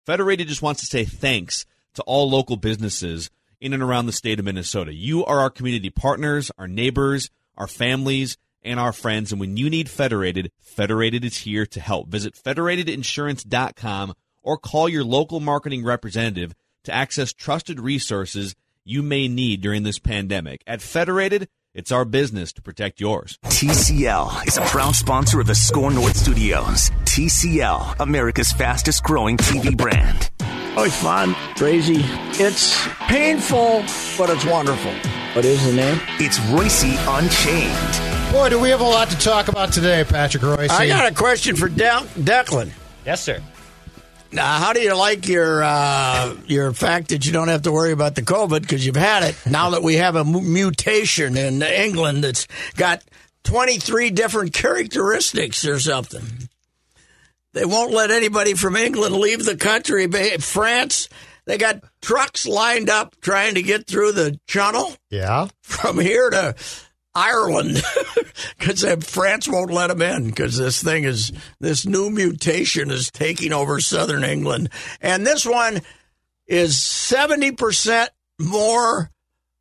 Federated just wants to say thanks to all local businesses in and around the state of Minnesota. You are our community partners, our neighbors, our families, and our friends. And when you need Federated, Federated is here to help. Visit federatedinsurance.com or call your local marketing representative to access trusted resources you may need during this pandemic. At Federated, it's our business to protect yours. TCL is a proud sponsor of the Score North Studios. TCL, America's fastest growing TV brand. Oh, it's fun, crazy. It's painful, but it's wonderful. What is the name? It's Royce Unchained. Boy, do we have a lot to talk about today, Patrick Royce. I got a question for Declan. Yes, sir. Now, how do you like your fact that you don't have to worry about the COVID because you've had it now that we have a mutation in England that's got 23 different characteristics or something? They won't let anybody from England leave the country. France, they got trucks lined up trying to get through the channel. Yeah. From here to Ireland, because France won't let them in because this new mutation is taking over southern England. And this one is 70% more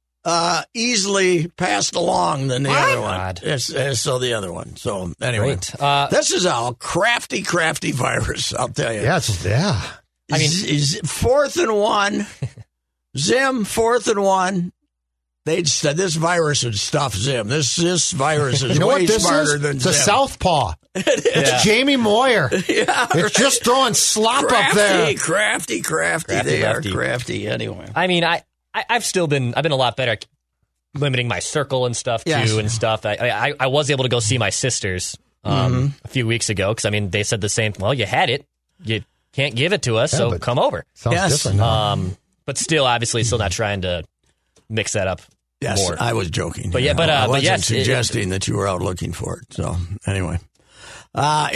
easily passed along than the other one. So the other one. So anyway, this is a crafty virus, I'll tell you. Yes, yeah. I mean, is 4th and 1. Zim, 4th and 1. They'd said this virus would stuff Zim. This virus is way smarter than Zim. It's a southpaw. It's Jamie Moyer. Yeah, it's just throwing slop up there. Crafty. They are crafty anyway. I mean, I've been a lot better at limiting my circle and stuff too and stuff. I was able to go see my sisters a few weeks ago because I mean they said the same. Well, you had it, you can't give it to us, so come over. Sounds different. But still, obviously, still not trying to mix that up. Yes, more. I was joking. But I wasn't suggesting that you were out looking for it. So anyway, but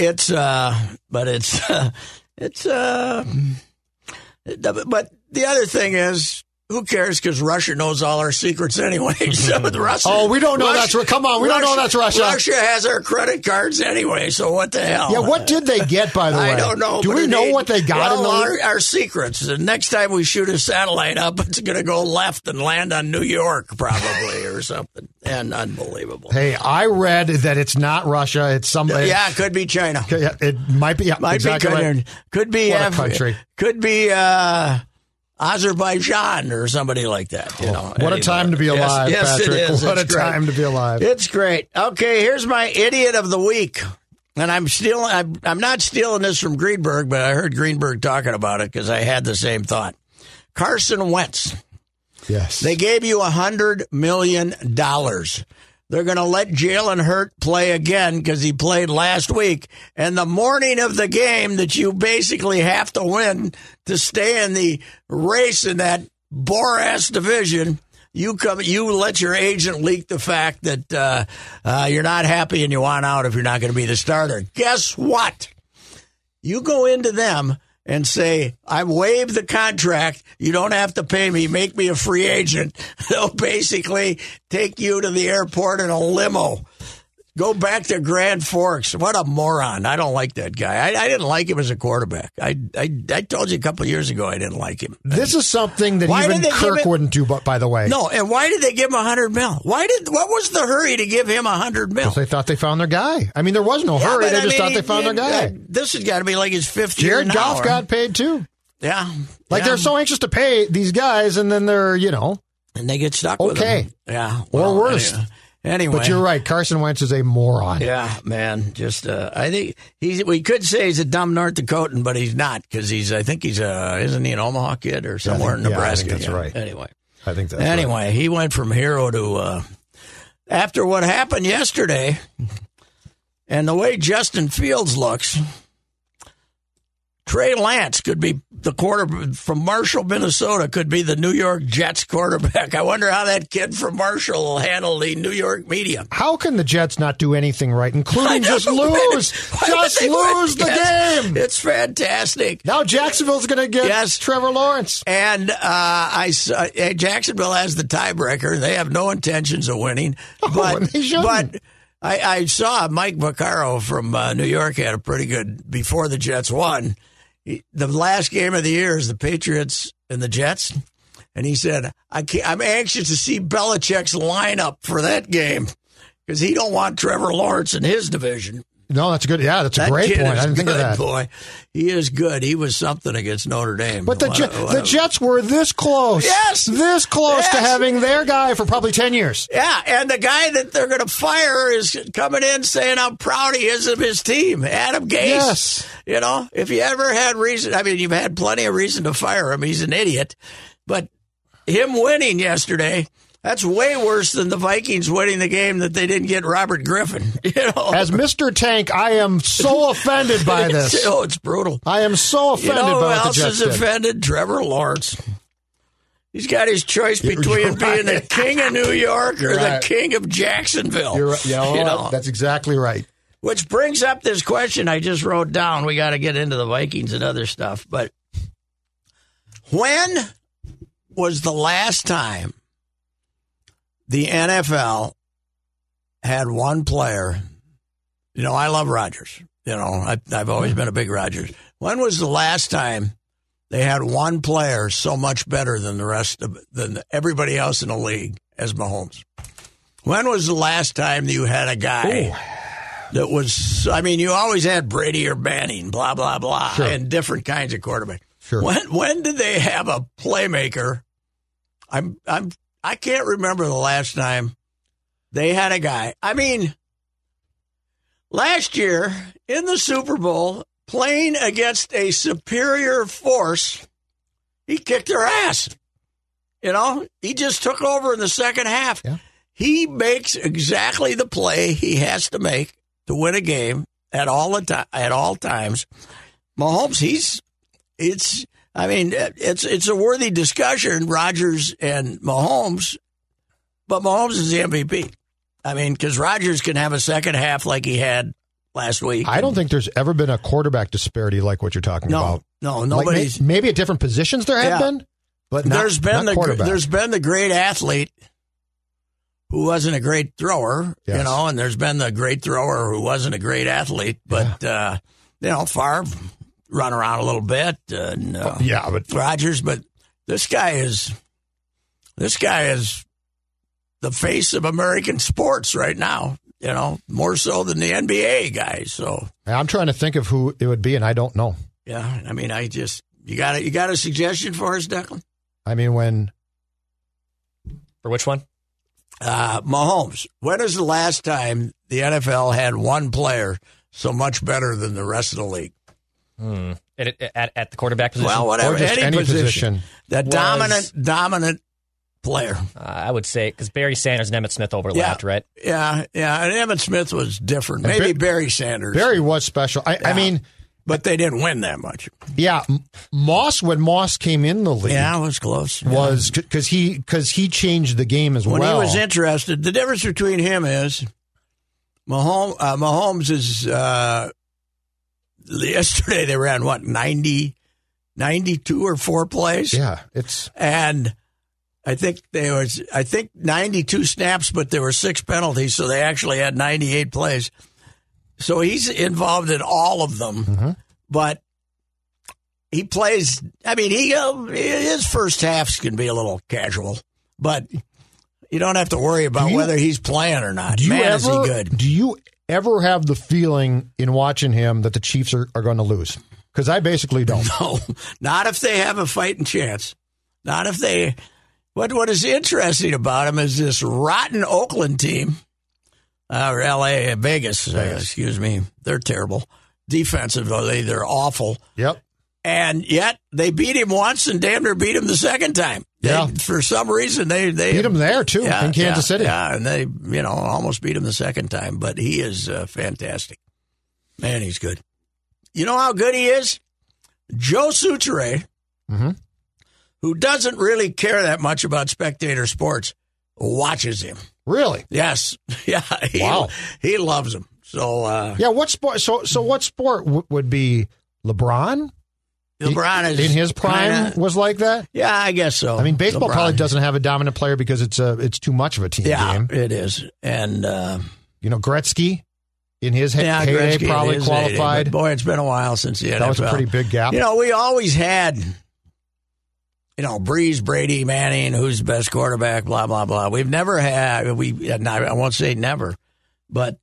the other thing is, who cares? Because Russia knows all our secrets anyway. So we don't know that's Russia. Come on, we don't know that's Russia. Russia has our credit cards anyway. So what the hell? Yeah, what did they get, by the way? I don't know. Do we know what they got in our secrets? The next time we shoot a satellite up, it's going to go left and land on New York probably or something. And unbelievable. Hey, I read that it's not Russia. It's somebody. Yeah, it could be China. It might be. Exactly right. Could be what a country. Could be. Azerbaijan or somebody like that. You know. What a time to be alive, yes, Patrick. It is. What a time to be alive. It's great. Okay, here's my idiot of the week. And I'm not stealing this from Greenberg, but I heard Greenberg talking about it because I had the same thought. Carson Wentz. Yes. They gave you $100 million. They're going to let Jalen Hurts play again because he played last week. And the morning of the game that you basically have to win to stay in the race in that bore-ass division, you let your agent leak the fact that you're not happy and you want out if you're not going to be the starter. Guess what? You go into them and say, I waive the contract. You don't have to pay me. Make me a free agent. They'll basically take you to the airport in a limo. Go back to Grand Forks. What a moron. I don't like that guy. I didn't like him as a quarterback. I told you a couple of years ago I didn't like him. This is something that even Kirk wouldn't do, by the way. No, and why did they give him $100 million? What was the hurry to give him $100 million? Because they thought they found their guy. I mean, there was no hurry. They just thought they found their guy. This has got to be like his fifth year now. Jared Goff got paid too. Yeah. They're so anxious to pay these guys, and then they're, and they get stuck with them. Yeah. Or worse. Anyway. But you're right. Carson Wentz is a moron. Yeah, man. Just, I think we could say he's a dumb North Dakotan, but he's not because isn't he an Omaha kid or somewhere in Nebraska? I think that's right. Anyway. I think that's right. He went from hero to, after what happened yesterday and the way Justin Fields looks, Trey Lance could be the quarterback from Marshall, Minnesota, could be the New York Jets quarterback. I wonder how that kid from Marshall will handle the New York media. How can the Jets not do anything right, including just lose? Just lose the game. It's fantastic. Now Jacksonville's going to get Trevor Lawrence. And Jacksonville has the tiebreaker. They have no intentions of winning. But I saw Mike Vaccaro from New York had a pretty good, before the Jets won, the last game of the year is the Patriots and the Jets. And he said, I'm anxious to see Belichick's lineup for that game because he don't want Trevor Lawrence in his division. No, that's good. Yeah, that's a great point. I didn't think of that. Boy, he is good. He was something against Notre Dame. But the Jets were this close. Yes. This close to having their guy for probably 10 years. Yeah, and the guy that they're going to fire is coming in saying how proud he is of his team, Adam Gase. Yes. You know, if you ever had reason, I mean, you've had plenty of reason to fire him. He's an idiot. But him winning yesterday, that's way worse than the Vikings winning the game that they didn't get Robert Griffin. You know? As Mr. Tank, I am so offended by this. It's brutal. I am so offended by what the Jets did. Who else is offended? Trevor Lawrence. He's got his choice between being the king of New York or the king of Jacksonville. You're right. Yeah, that's exactly right. Which brings up this question I just wrote down. We got to get into the Vikings and other stuff. But when was the last time the NFL had one player? You know, I love Rodgers. You know, I've always been a big Rodgers. When was the last time they had one player so much better than than everybody else in the league as Mahomes? When was the last time you had a guy that was? I mean, you always had Brady or Manning, blah blah blah, and different kinds of quarterbacks. Sure. When did they have a playmaker? I can't remember the last time they had a guy. I mean, last year in the Super Bowl, playing against a superior force, he kicked their ass. You know, he just took over in the second half. Yeah. He makes exactly the play he has to make to win a game at all times. Mahomes, it's a worthy discussion, Rodgers and Mahomes, but Mahomes is the MVP. I mean, because Rodgers can have a second half like he had last week. I don't think there's ever been a quarterback disparity like what you're talking about. No, nobody's. Like maybe at different positions there have been, but there's been the great athlete who wasn't a great thrower, yes. You know, and there's been the great thrower who wasn't a great athlete, but you know, Favre run around a little bit, and but Rodgers. But this guy is the face of American sports right now. You know, more so than the NBA guys. So I'm trying to think of who it would be, and I don't know. Yeah, I mean, you got a suggestion for us, Declan? I mean, for which one? Mahomes. When is the last time the NFL had one player so much better than the rest of the league? At the quarterback position? Well, whatever. Or just any position. The dominant player. I would say, because Barry Sanders and Emmitt Smith overlapped, right? Yeah. And Emmitt Smith was different. Maybe Barry Sanders. Barry was special. I mean... But they didn't win that much. Yeah. When Moss came in the league... Yeah, it was close. Was because he changed the game as well. When he was interested, the difference between him is Mahomes is... yesterday they ran, 92 or 4 plays? Yeah. And I think 92 snaps, but there were 6 penalties, so they actually had 98 plays. So he's involved in all of them, but he plays. I mean, his first halves can be a little casual, but you don't have to worry about whether he's playing or not. Is he good? Do you ever have the feeling in watching him that the Chiefs are going to lose? Because I basically don't. No, not if they have a fighting chance. Not if they. What is interesting about him is this rotten Oakland team. Or L.A., Vegas, excuse me. They're terrible. Defensively, they're awful. Yep. And yet, they beat him once and damn near beat him the second time. For some reason, they beat him there, too, in Kansas City. Yeah, and they, almost beat him the second time. But he is fantastic. Man, he's good. You know how good he is? Joe Soucheray, who doesn't really care that much about spectator sports, watches him. Really? Yes. Yeah. He loves him. So. What sport? So what sport would be LeBron? LeBron is in his prime was like that. Yeah, I guess so. I mean, baseball probably doesn't have a dominant player because it's too much of a team game. Yeah, it is. And Gretzky. in his heyday Gretzky probably in his qualified. heyday, but boy, it's been a while since the NFL. That was a pretty big gap. We always had, Breeze, Brady, Manning, who's the best quarterback, blah, blah, blah. We've never had, I won't say never, but,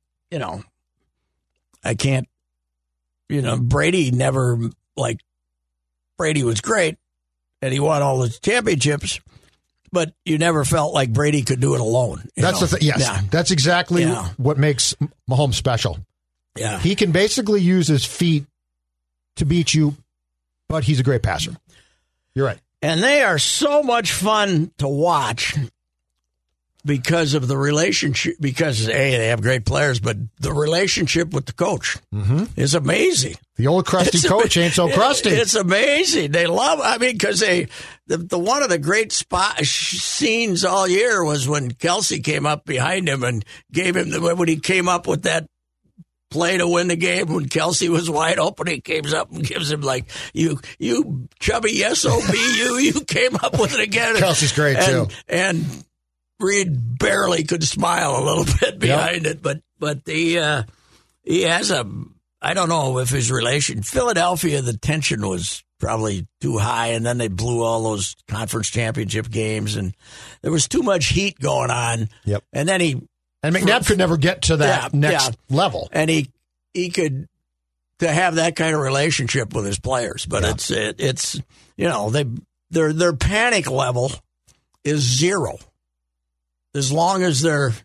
I can't, Brady never, Brady was great, and he won all the championships, but you never felt like Brady could do it alone. That's the thing. Yes, yeah. That's exactly what makes Mahomes special. Yeah, he can basically use his feet to beat you, but he's a great passer. You're right. And they are so much fun to watch because of the relationship. Because they have great players, but the relationship with the coach is amazing. The old crusty coach ain't so crusty. It's amazing. They love. Because the one of the great scenes all year was when Kelsey came up behind him and gave him when he came up with that play to win the game. When Kelsey was wide open, he comes up and gives him you chubby SOB, you came up with it again. Kelsey's great too. And Reed barely could smile a little bit behind it, but he has I don't know if his relation. Philadelphia, the tension was probably too high, and then they blew all those conference championship games, and there was too much heat going on. Yep. And then McNabb could never get to that next level. And he could to have that kind of relationship with his players, but it's their panic level is zero. As long as there's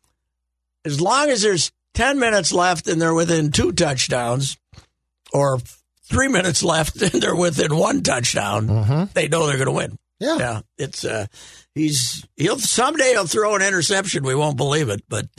10 minutes left and they're within 2 touchdowns, or 3 minutes left and they're within 1 touchdown, they know they're going to win. Yeah. It's someday he'll throw an interception. We won't believe it, but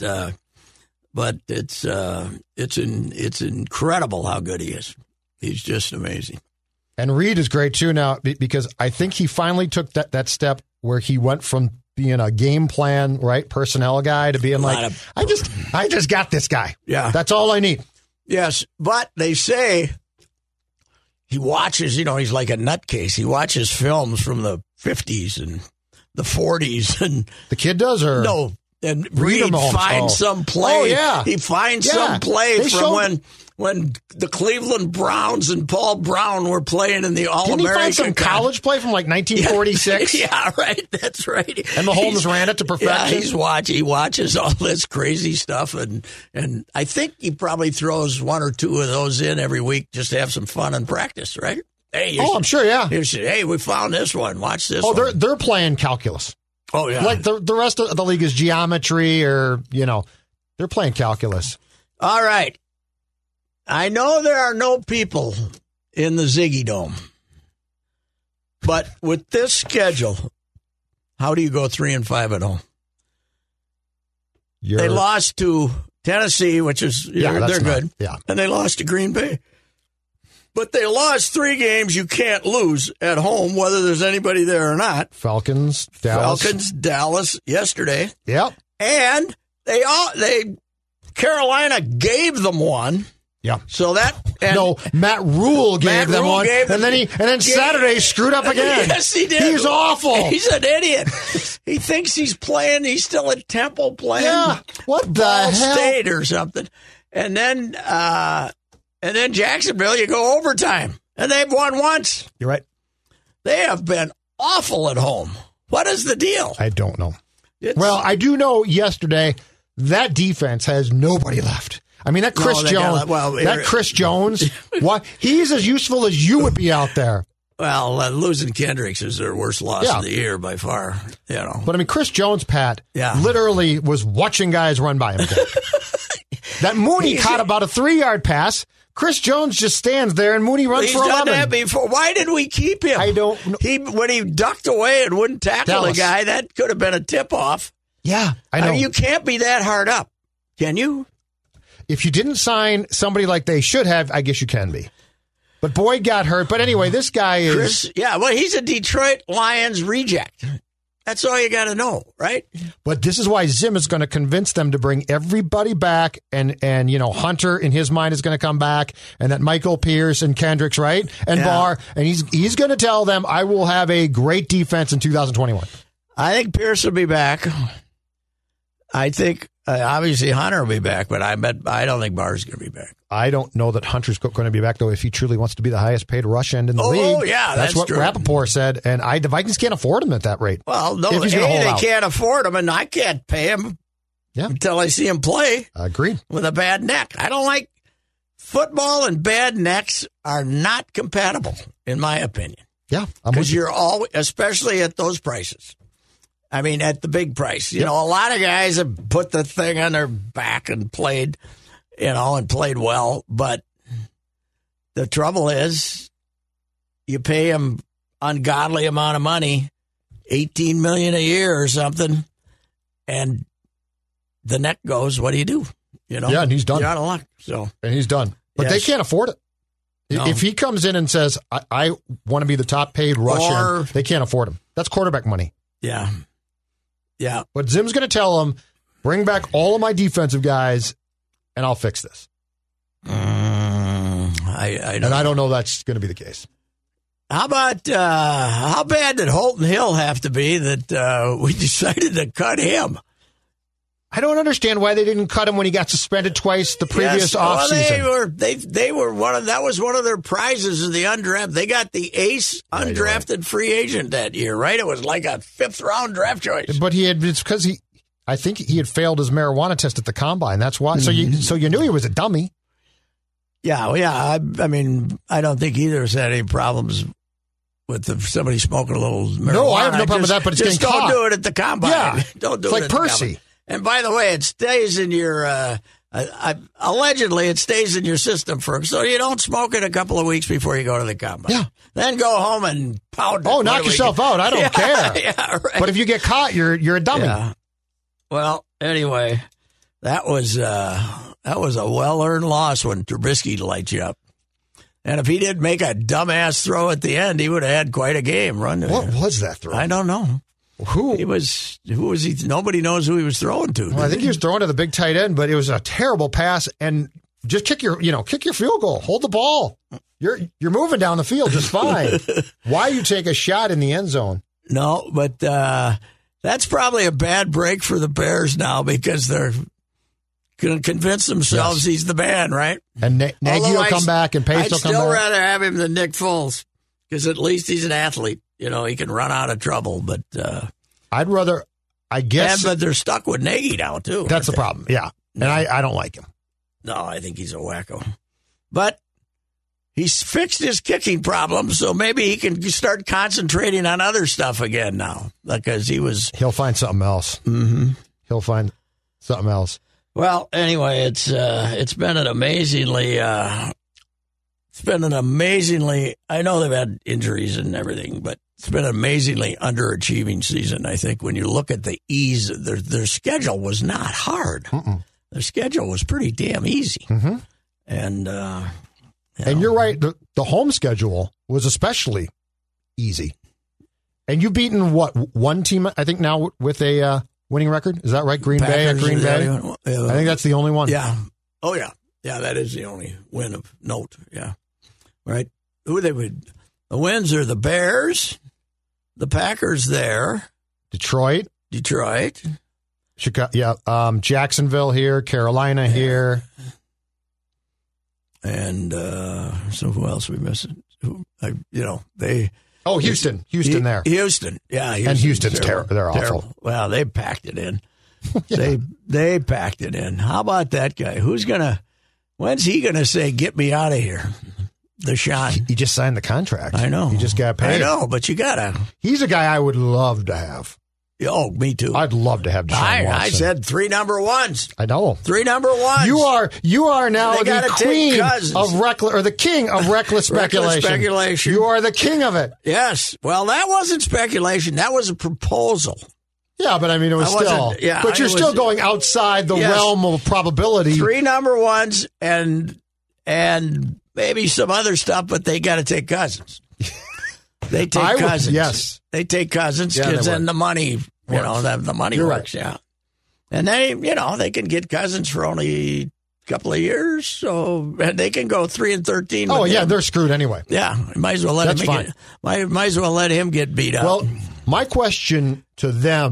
it's incredible how good he is. He's just amazing. And Reed is great too now, because I think he finally took that step where he went from being a game plan, personnel guy to being I just got this guy. Yeah. That's all I need. Yes, but they say he watches, he's like a nutcase. He watches films from the 50s and the 40s. And the kid does, or? No. And Reed finds some play. Oh, yeah. He finds some play from when the Cleveland Browns and Paul Brown were playing in the All-American. Didn't he find some college play from 1946? Yeah, right. That's right. And Mahomes ran it to perfection. Yeah, he watches all this crazy stuff, and I think he probably throws 1 or 2 of those in every week just to have some fun and practice, right? Hey, I'm sure, yeah. Hey, we found this one. Watch this one. Oh, they're playing calculus. Oh, yeah. Like the rest of the league is geometry, or, they're playing calculus. All right. I know there are no people in the Ziggy Dome, but with this schedule, how do you go 3-5 at home? They lost to Tennessee, which is, they're good. Yeah. And they lost to Green Bay. But they lost 3 games you can't lose at home, whether there's anybody there or not. Falcons, Dallas yesterday. Yep. And Carolina gave them one. Yeah. So Matt Rule gave them one, and then Saturday screwed up again. Yes, he did. He's awful. He's an idiot. He thinks he's playing. He's still at Temple playing. Yeah. What the Ball hell? State or something. And then Jacksonville, you go overtime, and they've won once. You're right. They have been awful at home. What is the deal? I don't know. Well, I do know yesterday that defense has nobody left. I mean, that Chris Jones, he's as useful as you would be out there. Well, losing Kendricks is their worst loss of the year by far. But I mean, Chris Jones, Pat, literally was watching guys run by him. That Mooney caught about a 3-yard pass. Chris Jones just stands there, and Mooney runs for 11. He's done that before. Why did we keep him? I don't know. When he ducked away and wouldn't tackle the guy, that could have been a tip-off. Yeah, I know. I mean, you can't be that hard up, can you? If you didn't sign somebody like they should have, I guess you can be. But Boyd got hurt. But anyway, this guy is... he's a Detroit Lions reject. That's all you got to know, right? But this is why Zim is going to convince them to bring everybody back, and Hunter in his mind is going to come back, and that Michael Pierce and Kendricks, right? And Barr, and he's going to tell them, I will have a great defense in 2021. I think Pierce will be back. I think obviously Hunter will be back, but I don't think Barr's going to be back. I don't know that Hunter's going to be back, though, if he truly wants to be the highest paid rush end in the league. Oh, yeah, that's what true. Rappaport said, and the Vikings can't afford him at that rate. Well, no, if he's gonna hold they out. can't afford him, and I can't pay him until I see him play Agreed. with a bad neck. I don't like football, and bad necks are not compatible, in my opinion. Yeah, because you're always, especially at those prices. I mean, at the big price. You know, a lot of guys have put the thing on their back and played, and played well. But the trouble is, you pay them ungodly amount of money, $18 million a year or something, and the neck goes. What do you do? Yeah, and he's done. You're out of luck. And he's done. But they can't afford it. No. If he comes in and says, I want to be the top paid rusher, they can't afford him. That's quarterback money. Yeah. Yeah. But Zim's going to tell him, bring back all of my defensive guys, and I'll fix this. I don't know that's going to be the case. How about how bad did Holton Hill have to be that we decided to cut him? I don't understand why they didn't cut him when he got suspended twice the previous offseason. Well, they were that was one of their prizes of the undrafted. They got the ace undrafted free agent that year, right? It was like a 5th round draft choice. But it's because I think he had failed his marijuana test at the combine. That's why. Mm-hmm. So you knew he was a dummy. Yeah, I mean, I don't think either has had any problems with somebody smoking a little marijuana. No, I have no problem with that, but it's getting caught. Don't do it at the combine. Yeah, don't do it's it like at Percy. The combine. And by the way, it stays in your, allegedly it stays in your system so you don't smoke it a couple of weeks before you go to the combine. Yeah. Then go home and pound it. Oh, knock yourself out. I don't care. Yeah, right. But if you get caught, you're a dummy. Yeah. Well, anyway, that was a well-earned loss when Trubisky lights you up. And if he didn't make a dumbass throw at the end, he would have had quite a game run. What was that throw? I don't know. Who was he? Nobody knows who he was throwing to. Well, I think he was throwing to the big tight end, but it was a terrible pass. And just kick your field goal. Hold the ball. You're moving down the field just fine. Why you take a shot in the end zone? No, but that's probably a bad break for the Bears now because they're going to convince themselves he's the man, right? And Nagy will come back and Pace will come back. I'd still rather have him than Nick Foles because at least he's an athlete. He can run out of trouble, but I'd rather, I guess. But they're stuck with Nagy now, too. That's the problem, yeah. And I don't like him. No, I think he's a wacko. But he's fixed his kicking problem, so maybe he can start concentrating on other stuff again now, because he'll find something else. Mm-hmm. He'll find something else. Well, anyway, it's been an amazingly. I know they've had injuries and everything, but it's been an amazingly underachieving season. I think when you look at the ease, their schedule was not hard. Mm-mm. Their schedule was pretty damn easy. Mm-hmm. And you're right. The home schedule was especially easy. And you've beaten one team, I think, now with a winning record? Is that right? Green Bay at Green Bay? I think that's the only one. Yeah. Oh, yeah. Yeah, that is the only win of note. Yeah. Right. Who they would? The wins are the Bears, the Packers there, Detroit, Chicago. Yeah. Jacksonville here, Carolina here, and so who else we missing? Houston there. Houston, yeah, and Houston's terrible. They're awful. Terrible. Well, they packed it in. Yeah. They packed it in. How about that guy? When's he gonna say, "Get me out of here"? Deshaun. He just signed the contract. I know. He just got paid. I know, but you gotta. He's a guy I would love to have. Oh, me too. I'd love to have Deshaun Watson. I said 3 number ones. I know. 3 number ones. You are now the queen of reckless, or the king of reckless speculation. You are the king of it. Yes. Well, that wasn't speculation. That was a proposal. Yeah, but I mean, it was still. Yeah, but you're still going outside the realm of probability. 3 number ones and maybe some other stuff, but they got to take Cousins. They take Cousins. Yes. They take Cousins because then the money, the money works. Right. Yeah. And they can get Cousins for only a couple of years, so they can go 3-13. Oh, yeah, they're screwed anyway. Yeah. Might as well let him get beat up. Well, my question to them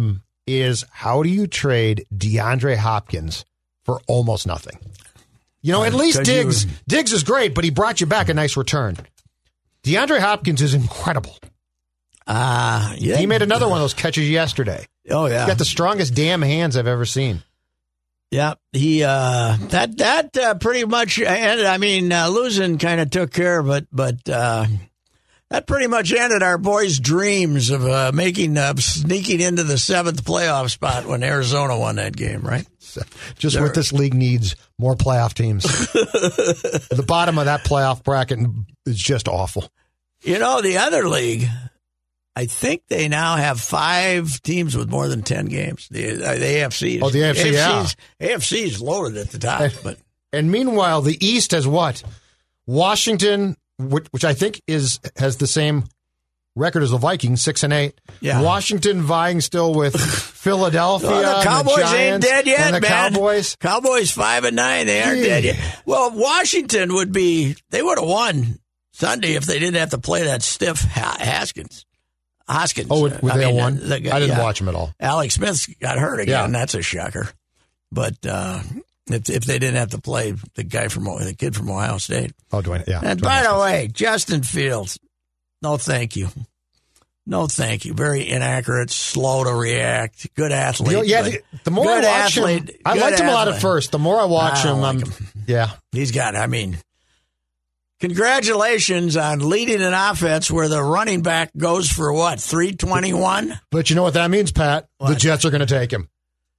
is how do you trade DeAndre Hopkins for almost nothing? At least Diggs is great, but he brought you back a nice return. DeAndre Hopkins is incredible. Yeah. He made another one of those catches yesterday. Oh, yeah. He's got the strongest damn hands I've ever seen. Yeah, he that pretty much ended. I mean, losing kind of took care of it, but that pretty much ended our boys' dreams of sneaking into the 7th playoff spot when Arizona won that game, right? Just what this league needs, more playoff teams. The bottom of that playoff bracket is just awful. The other league, I think they now have 5 teams with more than 10 games. The AFC. Oh, the AFC, yeah. AFC is loaded at the top. And meanwhile, the East has what? Washington, which I think has the same record as the Vikings, 6-8. Yeah. Washington vying still with Philadelphia. The Cowboys and the Giants, ain't dead yet, and the man. Cowboys 5-9. They aren't dead yet. Well, Washington they would have won Sunday if they didn't have to play that stiff Hoskins. Oh, would they have won? I didn't watch them at all. Alex Smith got hurt again. That's a shocker. But if they didn't have to play the kid from Ohio State. Oh, Dwayne. Yeah. And by the way, Justin Fields, no thank you. No thank you. Very inaccurate, slow to react. Good athlete. The more I watch him, I liked him a lot at first. The more I watch him, he's got. Congratulations on leading an offense where the running back goes for 321? But you know what that means, Pat? What? The Jets are going to take him.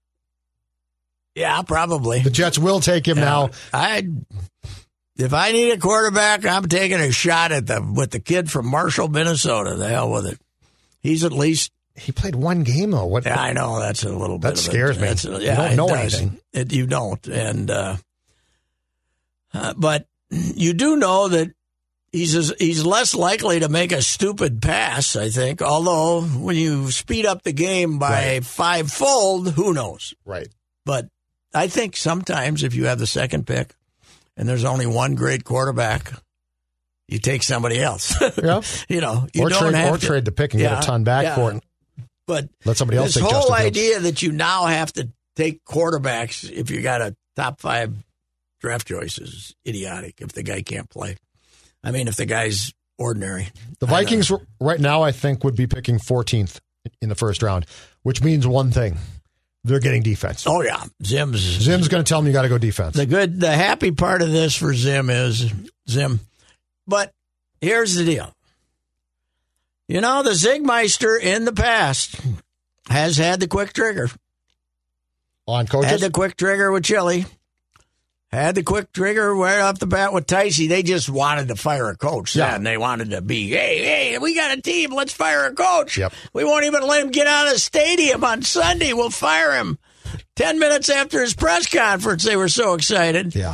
Yeah, probably. The Jets will take him now. If I need a quarterback, I'm taking a shot with the kid from Marshall, Minnesota. The hell with it. He's at least... He played one game, though. What? Yeah, I know. That's a little bit That scares me. You don't know anything. You don't. And, but you do know that he's less likely to make a stupid pass, I think. Although, when you speed up the game by 5-fold, who knows? Right. But I think sometimes if you have the second pick and there's only one great quarterback, you take somebody else. Yeah. Trade the pick and get a ton back for it. But let somebody else this take whole Justin idea Fields. that you now have to take quarterbacks if you got a top 5 draft choice is idiotic if the guy can't play. I mean, if the guy's ordinary. The Vikings right now, I think, would be picking 14th in the first round, which means one thing. They're getting defense. Oh, yeah. Zim's going to tell them you got to go defense. The happy part of this for Zim is Zim. But here's the deal. The Zigmeister in the past has had the quick trigger. On coaches? Had the quick trigger with Chili. Had the quick trigger right off the bat with Ticey. They just wanted to fire a coach. Yeah. And they wanted to be, hey, we got a team. Let's fire a coach. Yep. We won't even let him get out of the stadium on Sunday. We'll fire him. 10 minutes after his press conference, they were so excited. Yeah.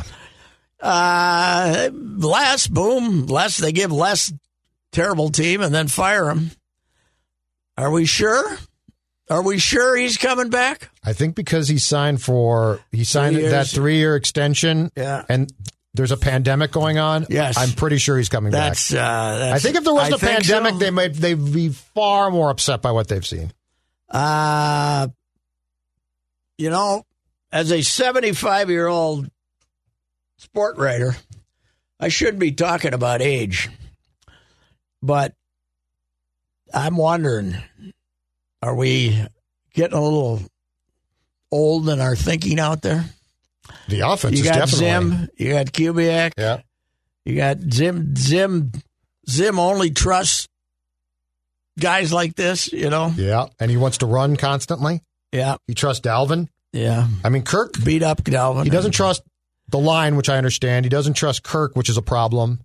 They give Les terrible team and then fire him. Are we sure? Are we sure he's coming back? I think because he signed that 3-year extension. Yeah. And there's a pandemic going on. Yes. I'm pretty sure he's coming back. I think if there wasn't a pandemic, they'd be far more upset by what they've seen. As a 75-year-old sport writer, I shouldn't be talking about age, but I'm wondering, are we getting a little old in our thinking out there? The offense is definitely. Zim, you got Kubiak. Yeah. You got Zim. Zim only trusts guys like this, Yeah, and he wants to run constantly. Yeah. He trusts Dalvin. Yeah. I mean, Kirk beat up Dalvin. He doesn't trust the line, which I understand. He doesn't trust Kirk, which is a problem.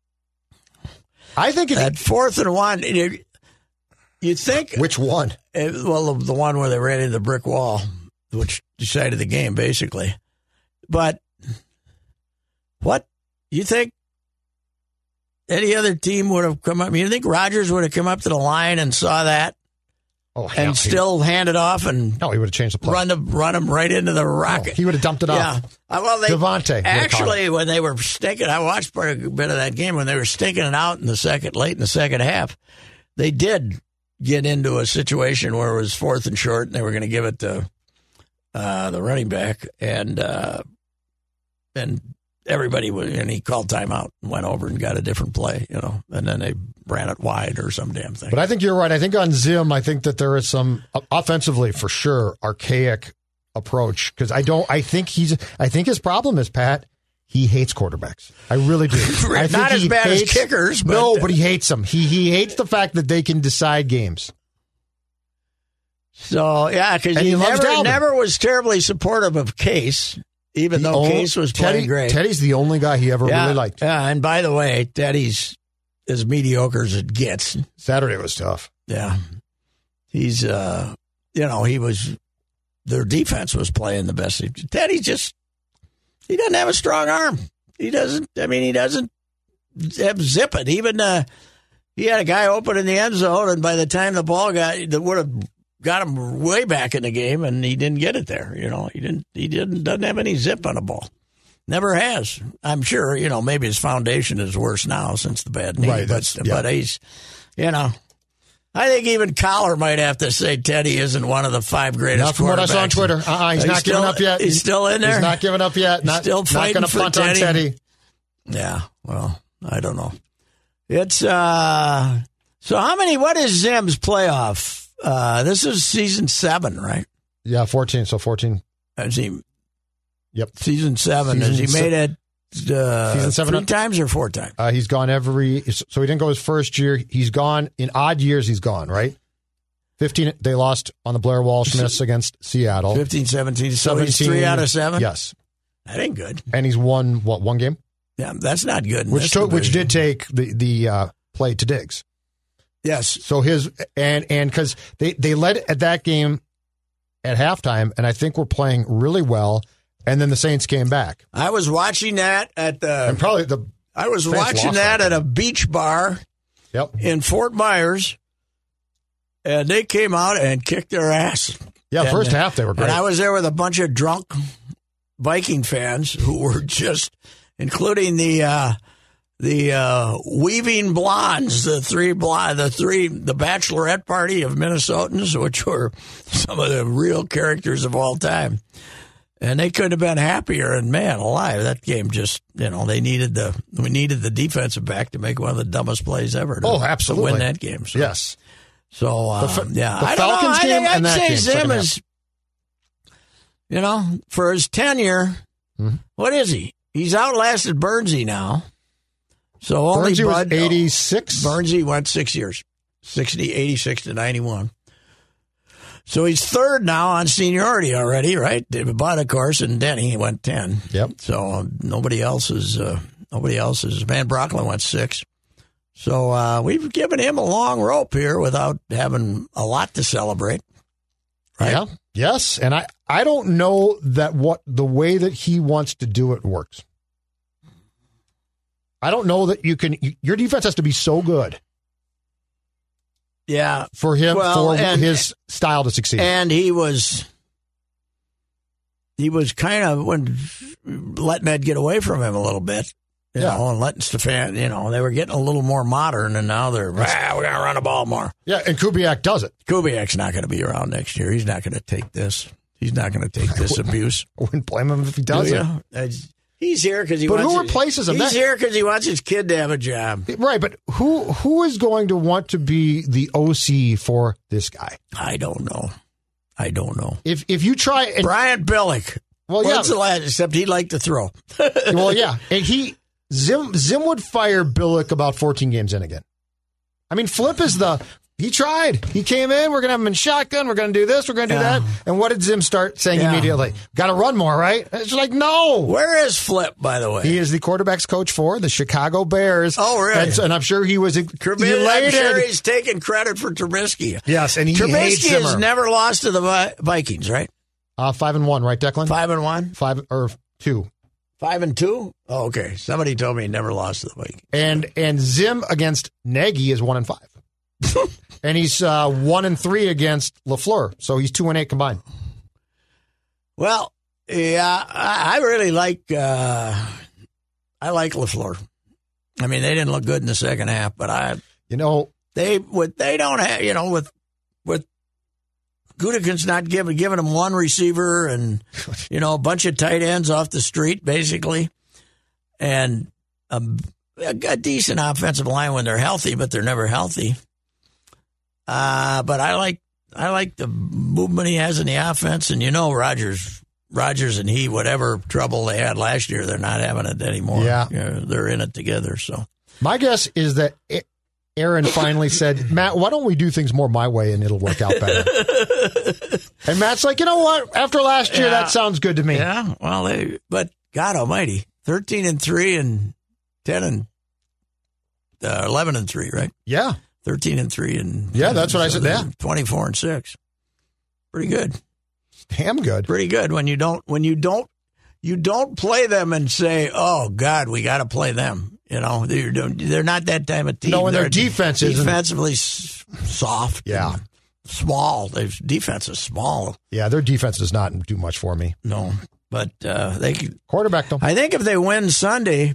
I think at 4th and 1, you think which one? Well, the one where they ran into the brick wall, which decided the game basically. But what you think? Any other team would have come up? You think Rodgers would have come up to the line and saw that? And still hand it off and no, he would have changed the play. Run him right into the rocket. He would have dumped it off. Well, Devontae. Actually, when they were stinking, I watched part of a bit of that game when they were stinking it out late in the second half. They did get into a situation where it was 4th and short, and they were going to give it to the running back, and everybody was, and he called timeout and went over and got a different play, and then they ran it wide or some damn thing. But I think you're right. I think on Zim, I think that there is some offensively for sure archaic approach because I think his problem is, Pat, he hates quarterbacks. I really do. I think Not as bad as kickers, but no, but he hates them. He hates the fact that they can decide games. So yeah, because he never was terribly supportive of Case. Even though Case was playing great. Teddy's the only guy he ever really liked. Yeah, and by the way, Teddy's as mediocre as it gets. Saturday was tough. Yeah. He's, their defense was playing the best. Teddy he doesn't have a strong arm. He doesn't have zip it. Even, he had a guy open in the end zone, and by the time the ball would have got him way back in the game, and he didn't get it there. He doesn't have any zip on the ball. Never has. I'm sure, maybe his foundation is worse now since the bad knee. Right, but he's, I think even Collar might have to say Teddy isn't one of the 5 greatest not from quarterbacks. what I saw on Twitter. He's not giving up yet. He's still in there? He's not giving up yet. Not going to punt on Teddy. Yeah, well, I don't know. It's, so what is Zim's playoff? This is season 7, right? Yeah, 14. So 14. Has he? Yep. Season 7. Has he made it season 7 3 times or 4 times? He's gone so he didn't go his first year. He's gone in odd years. He's gone, right? 15. They lost on the Blair Walsh miss against Seattle. 15, 17. So he's 3 out of 7. Yes. That ain't good. And he's won one game? Yeah, that's not good. Which did take the play to Diggs. Yes. So and because they led at that game at halftime, and I think we're playing really well. And then the Saints came back. I was watching that at the. And probably I was watching that at a beach bar. Yep. In Fort Myers, and they came out and kicked their ass. Yeah, first half they were great. And I was there with a bunch of drunk Viking fans who were just, including the Weaving Blondes, the bachelorette party of Minnesotans, which were some of the real characters of all time. And they couldn't have been happier. And man, alive, that game just, we needed the defensive back to make one of the dumbest plays ever. Absolutely. To win that game. So. Yes. So, the Falcons game and that game. I'd say Zim is, for his tenure, what is he? He's outlasted Bernsey now. So only Bernsey was 86? Bernsey went 6 years, 86 to 91. So he's 3rd now on seniority already, right? But, of course, and Denny went 10. Yep. So nobody else is. Van Brocklin went 6. So we've given him a long rope here without having a lot to celebrate. Right? Yeah. Yes. And I don't know that the way that he wants to do it works. I don't know that your defense has to be so good. Yeah. For him, his style to succeed. And he was kind of letting Ed get away from him a little bit. You know, and letting Stefan, they were getting a little more modern, and now they're, we're going to run the ball more. Yeah, and Kubiak does it. Kubiak's not going to be around next year. He's not going to take this. He's not going to take this abuse. I wouldn't blame him if he does it. He's here because he wants. But who replaces him? He's here because he wants his kid to have a job. Right, but who is going to want to be the OC for this guy? I don't know. If you try and Brian Billick. Well, yeah. The last, except he liked to throw. Well, yeah, and Zim would fire Billick about 14 games in again. I mean, Flip is he tried. He came in, we're going to have him in shotgun, we're going to do this, we're going to do that. And what did Zim start saying immediately? Got to run more, right? It's like, no. Where is Flip, by the way? He is the quarterback's coach for the Chicago Bears. Oh, really? And I'm sure he was elated. I'm sure he's taking credit for Trubisky. Yes, and he hates Trubisky has never lost to the Vikings, right? 5-1, right, Declan? 5-1? 5 or 2. 5-2? Oh, okay. Somebody told me he never lost to the Vikings. And Zim against Nagy is 1-5. And he's 1-3 against LaFleur, so he's 2-8 combined. Well, yeah, I really like LaFleur. I mean, they didn't look good in the second half, but They don't have, with Gutekunst not giving them one receiver and, a bunch of tight ends off the street, basically, and a decent offensive line when they're healthy, but they're never healthy. But I like the movement he has in the offense, and Rodgers and he, whatever trouble they had last year, they're not having it anymore. Yeah. They're in it together. So my guess is that Aaron finally said, Matt, why don't we do things more my way and it'll work out better? And Matt's like, you know what? After last year, that sounds good to me. Yeah, well, but God almighty, 13-3 and 11-3, right? Yeah. 13-3 and that's what I said. Yeah, 24-6. Pretty good. Damn good. Pretty good when you don't play them and say, "Oh God, we got to play them." They're not that type of team. No, and their defense is defensively soft. Yeah, small. Their defense is small. Yeah, their defense does not do much for me. No, but they quarterback though. I think if they win Sunday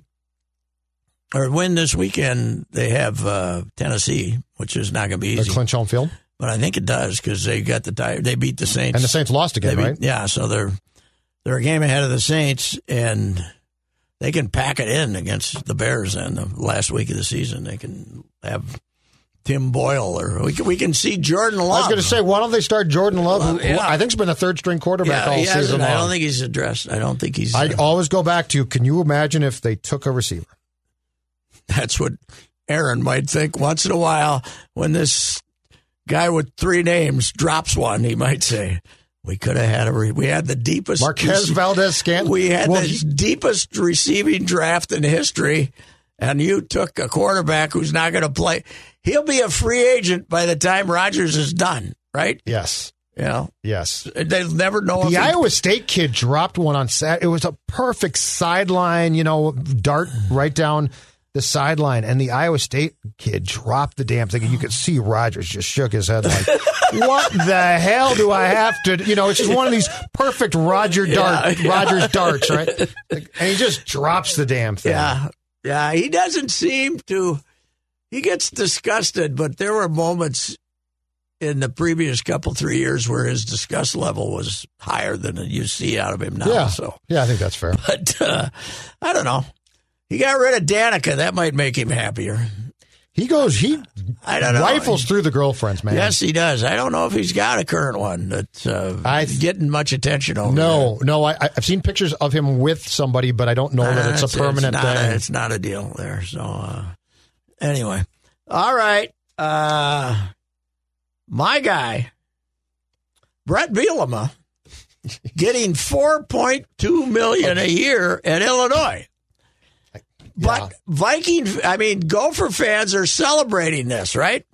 or win this weekend, they have Tennessee, which is not going to be easy. Clinch home field. But I think it does because they got they beat the Saints. And the Saints lost again, right? Yeah, so they're a game ahead of the Saints, and they can pack it in against the Bears in the last week of the season. They can have Tim Boyle, or we can see Jordan Love. I was going to say, why don't they start Jordan Love, who I think has been a third-string quarterback all season long. I don't think he's addressed. I don't think he's... I always go back to, can you imagine if they took a receiver? That's what Aaron might think once in a while when this guy with three names drops one. He might say, "We could have had we had the deepest Marquez Valdez-Scantling. We had the deepest receiving draft in history, and you took a quarterback who's not going to play. He'll be a free agent by the time Rodgers is done, right? Yes. Yes. They'll never know. The Iowa State kid dropped one on Saturday. It was a perfect sideline, dart right down the sideline, and the Iowa State kid dropped the damn thing, and you could see Rodgers just shook his head like, what the hell do I have to, it's just one of these perfect Rodgers darts, right? And he just drops the damn thing. Yeah, he doesn't seem to, he gets disgusted, but there were moments in the previous 3 years where his disgust level was higher than you see out of him now. Yeah, so. Yeah, I think that's fair. But I don't know. He got rid of Danica. That might make him happier. He I don't know. Rifles through the girlfriends, man. Yes, he does. I don't know if he's got a current one that's getting much attention over there. No. I've seen pictures of him with somebody, but I don't know that it's a permanent thing. It's not a deal there. So, anyway. All right. My guy, Brett Bielema, getting $4.2 million a year at Illinois. But Gopher fans are celebrating this, right?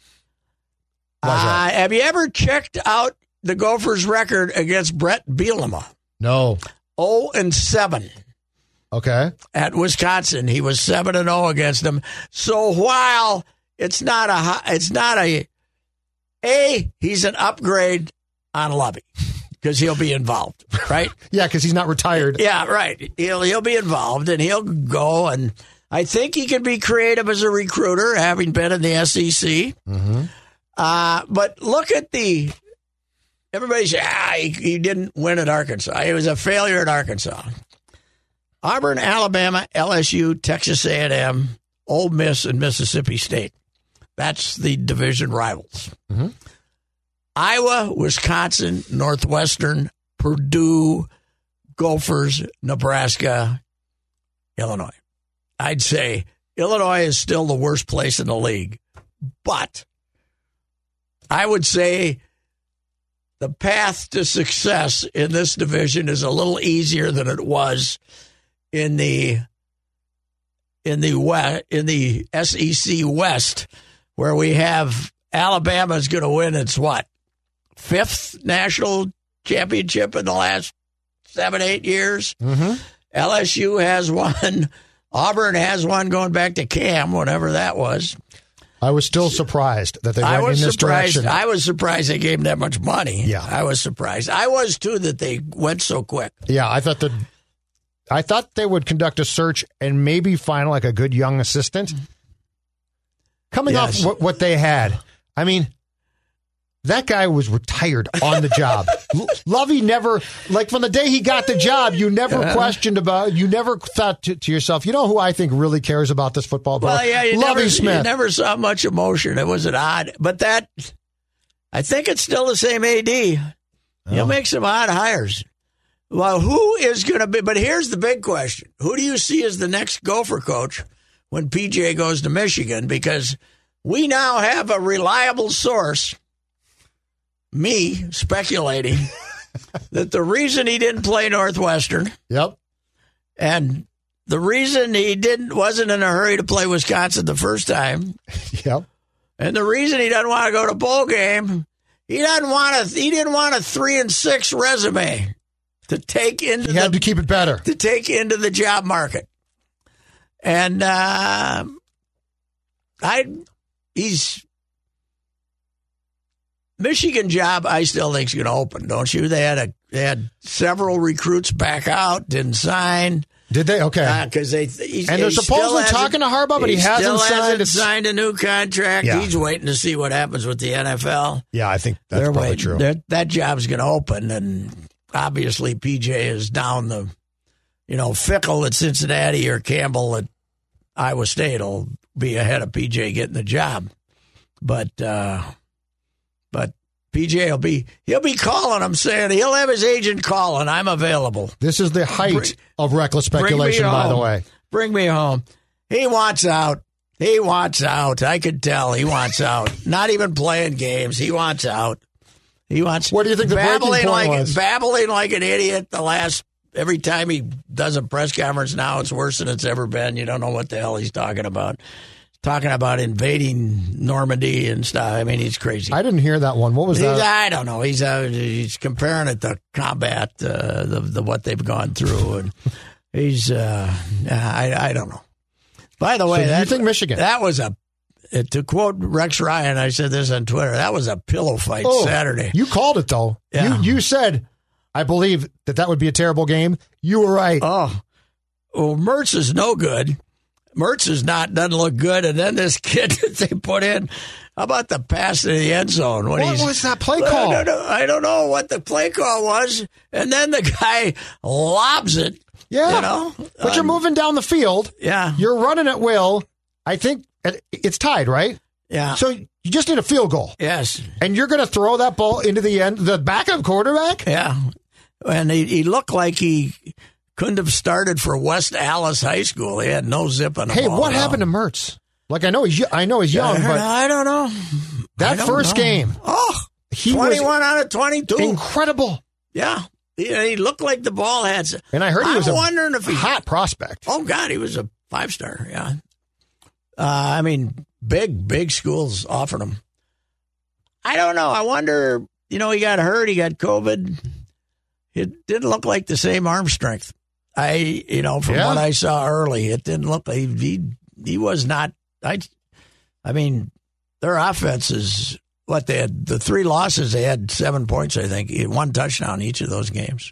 Have you ever checked out the Gophers' record against Brett Bielema? No. 0-7. Okay. At Wisconsin, he was 7-0 against them. So while he's an upgrade on Lovie. Because he'll be involved, right? Yeah, because he's not retired. Yeah, right. He'll be involved, and he'll go, and I think he can be creative as a recruiter, having been in the SEC. Mm-hmm. But look at everybody says, he didn't win at Arkansas. He was a failure at Arkansas. Auburn, Alabama, LSU, Texas A&M, Ole Miss, and Mississippi State. That's the division rivals. Mm-hmm. Iowa, Wisconsin, Northwestern, Purdue, Gophers, Nebraska, Illinois. I'd say Illinois is still the worst place in the league. But I would say the path to success in this division is a little easier than it was in the SEC West, where we have Alabama is going to win its 5th national championship in the last 7-8 years. Mm-hmm. LSU has one. Auburn has one going back to Cam, whatever that was. I was still surprised that they went in this direction. I was surprised they gave him that much money. Yeah. I was surprised. I was, too, that they went so quick. Yeah, I thought they would conduct a search and maybe find a good young assistant. coming off what they had. I mean, that guy was retired on the job. Lovey never, like from the day he got the job, you never questioned about, you never thought to yourself, you know who I think really cares about this football board? Well, yeah, Lovey Smith. You never saw much emotion. It was an odd, but that, I think it's still the same AD. He'll make some odd hires. Well, who is going to be, but here's the big question. Who do you see as the next Gopher coach when PJ goes to Michigan? Because we now have a reliable source, me speculating, that the reason he didn't play Northwestern, and the reason he wasn't in a hurry to play Wisconsin the first time, and the reason he doesn't want to go to bowl game, he didn't want a 3-6 resume to take into. He had to keep it better to take into the job market, and he's. Michigan job, I still think is going to open, don't you? They had several recruits back out, didn't sign. Did they? Okay. Because they're supposedly talking to Harbaugh, but he hasn't signed a new contract. Yeah. He's waiting to see what happens with the NFL. Yeah, I think that's probably true. That job's going to open, and obviously PJ is down the, Fickle at Cincinnati or Campbell at Iowa State will be ahead of PJ getting the job, but PJ he'll be calling him, saying he'll have his agent calling. I'm available. This is the height of reckless speculation, by the way. Bring me home. He wants out. I could tell he wants out. Not even playing games. He wants out. What do you think the breaking point was? Babbling like an idiot every time he does a press conference now, it's worse than it's ever been. You don't know what the hell he's talking about. Talking about invading Normandy and stuff. I mean, he's crazy. I didn't hear that one. What was that? I don't know. He's comparing it to combat, the what they've gone through, and he's I don't know. By the way, you think Michigan? That was to quote Rex Ryan. I said this on Twitter. That was a pillow fight Saturday. You called it though. Yeah. You said, I believe that would be a terrible game. You were right. Oh, well, Mertz is no good. Mertz doesn't look good, and then this kid that they put in, how about the pass to the end zone? What was that play call? I don't know what the play call was, and then the guy lobs it. Yeah, but you're moving down the field. Yeah. You're running at will. I think it's tied, right? Yeah. So you just need a field goal. Yes. And you're going to throw that ball into the backup quarterback? Yeah. And he looked like he couldn't have started for West Allis High School. He had no zip on the ball. Hey, what happened to Mertz? Like, I know he's young, but I don't know. That first game. Oh, he 21 out of 22. Incredible. Yeah. He looked like the ball had. And I heard he was wondering if a hot prospect. Oh, God, he was a 5-star, yeah. I mean, big schools offered him. I don't know. I wonder, he got hurt. He got COVID. It didn't look like the same arm strength. From what I saw early, it didn't look like he was not. I mean, their offense is what they had. The 3 losses, they had 7 points. I think 1 touchdown each of those games.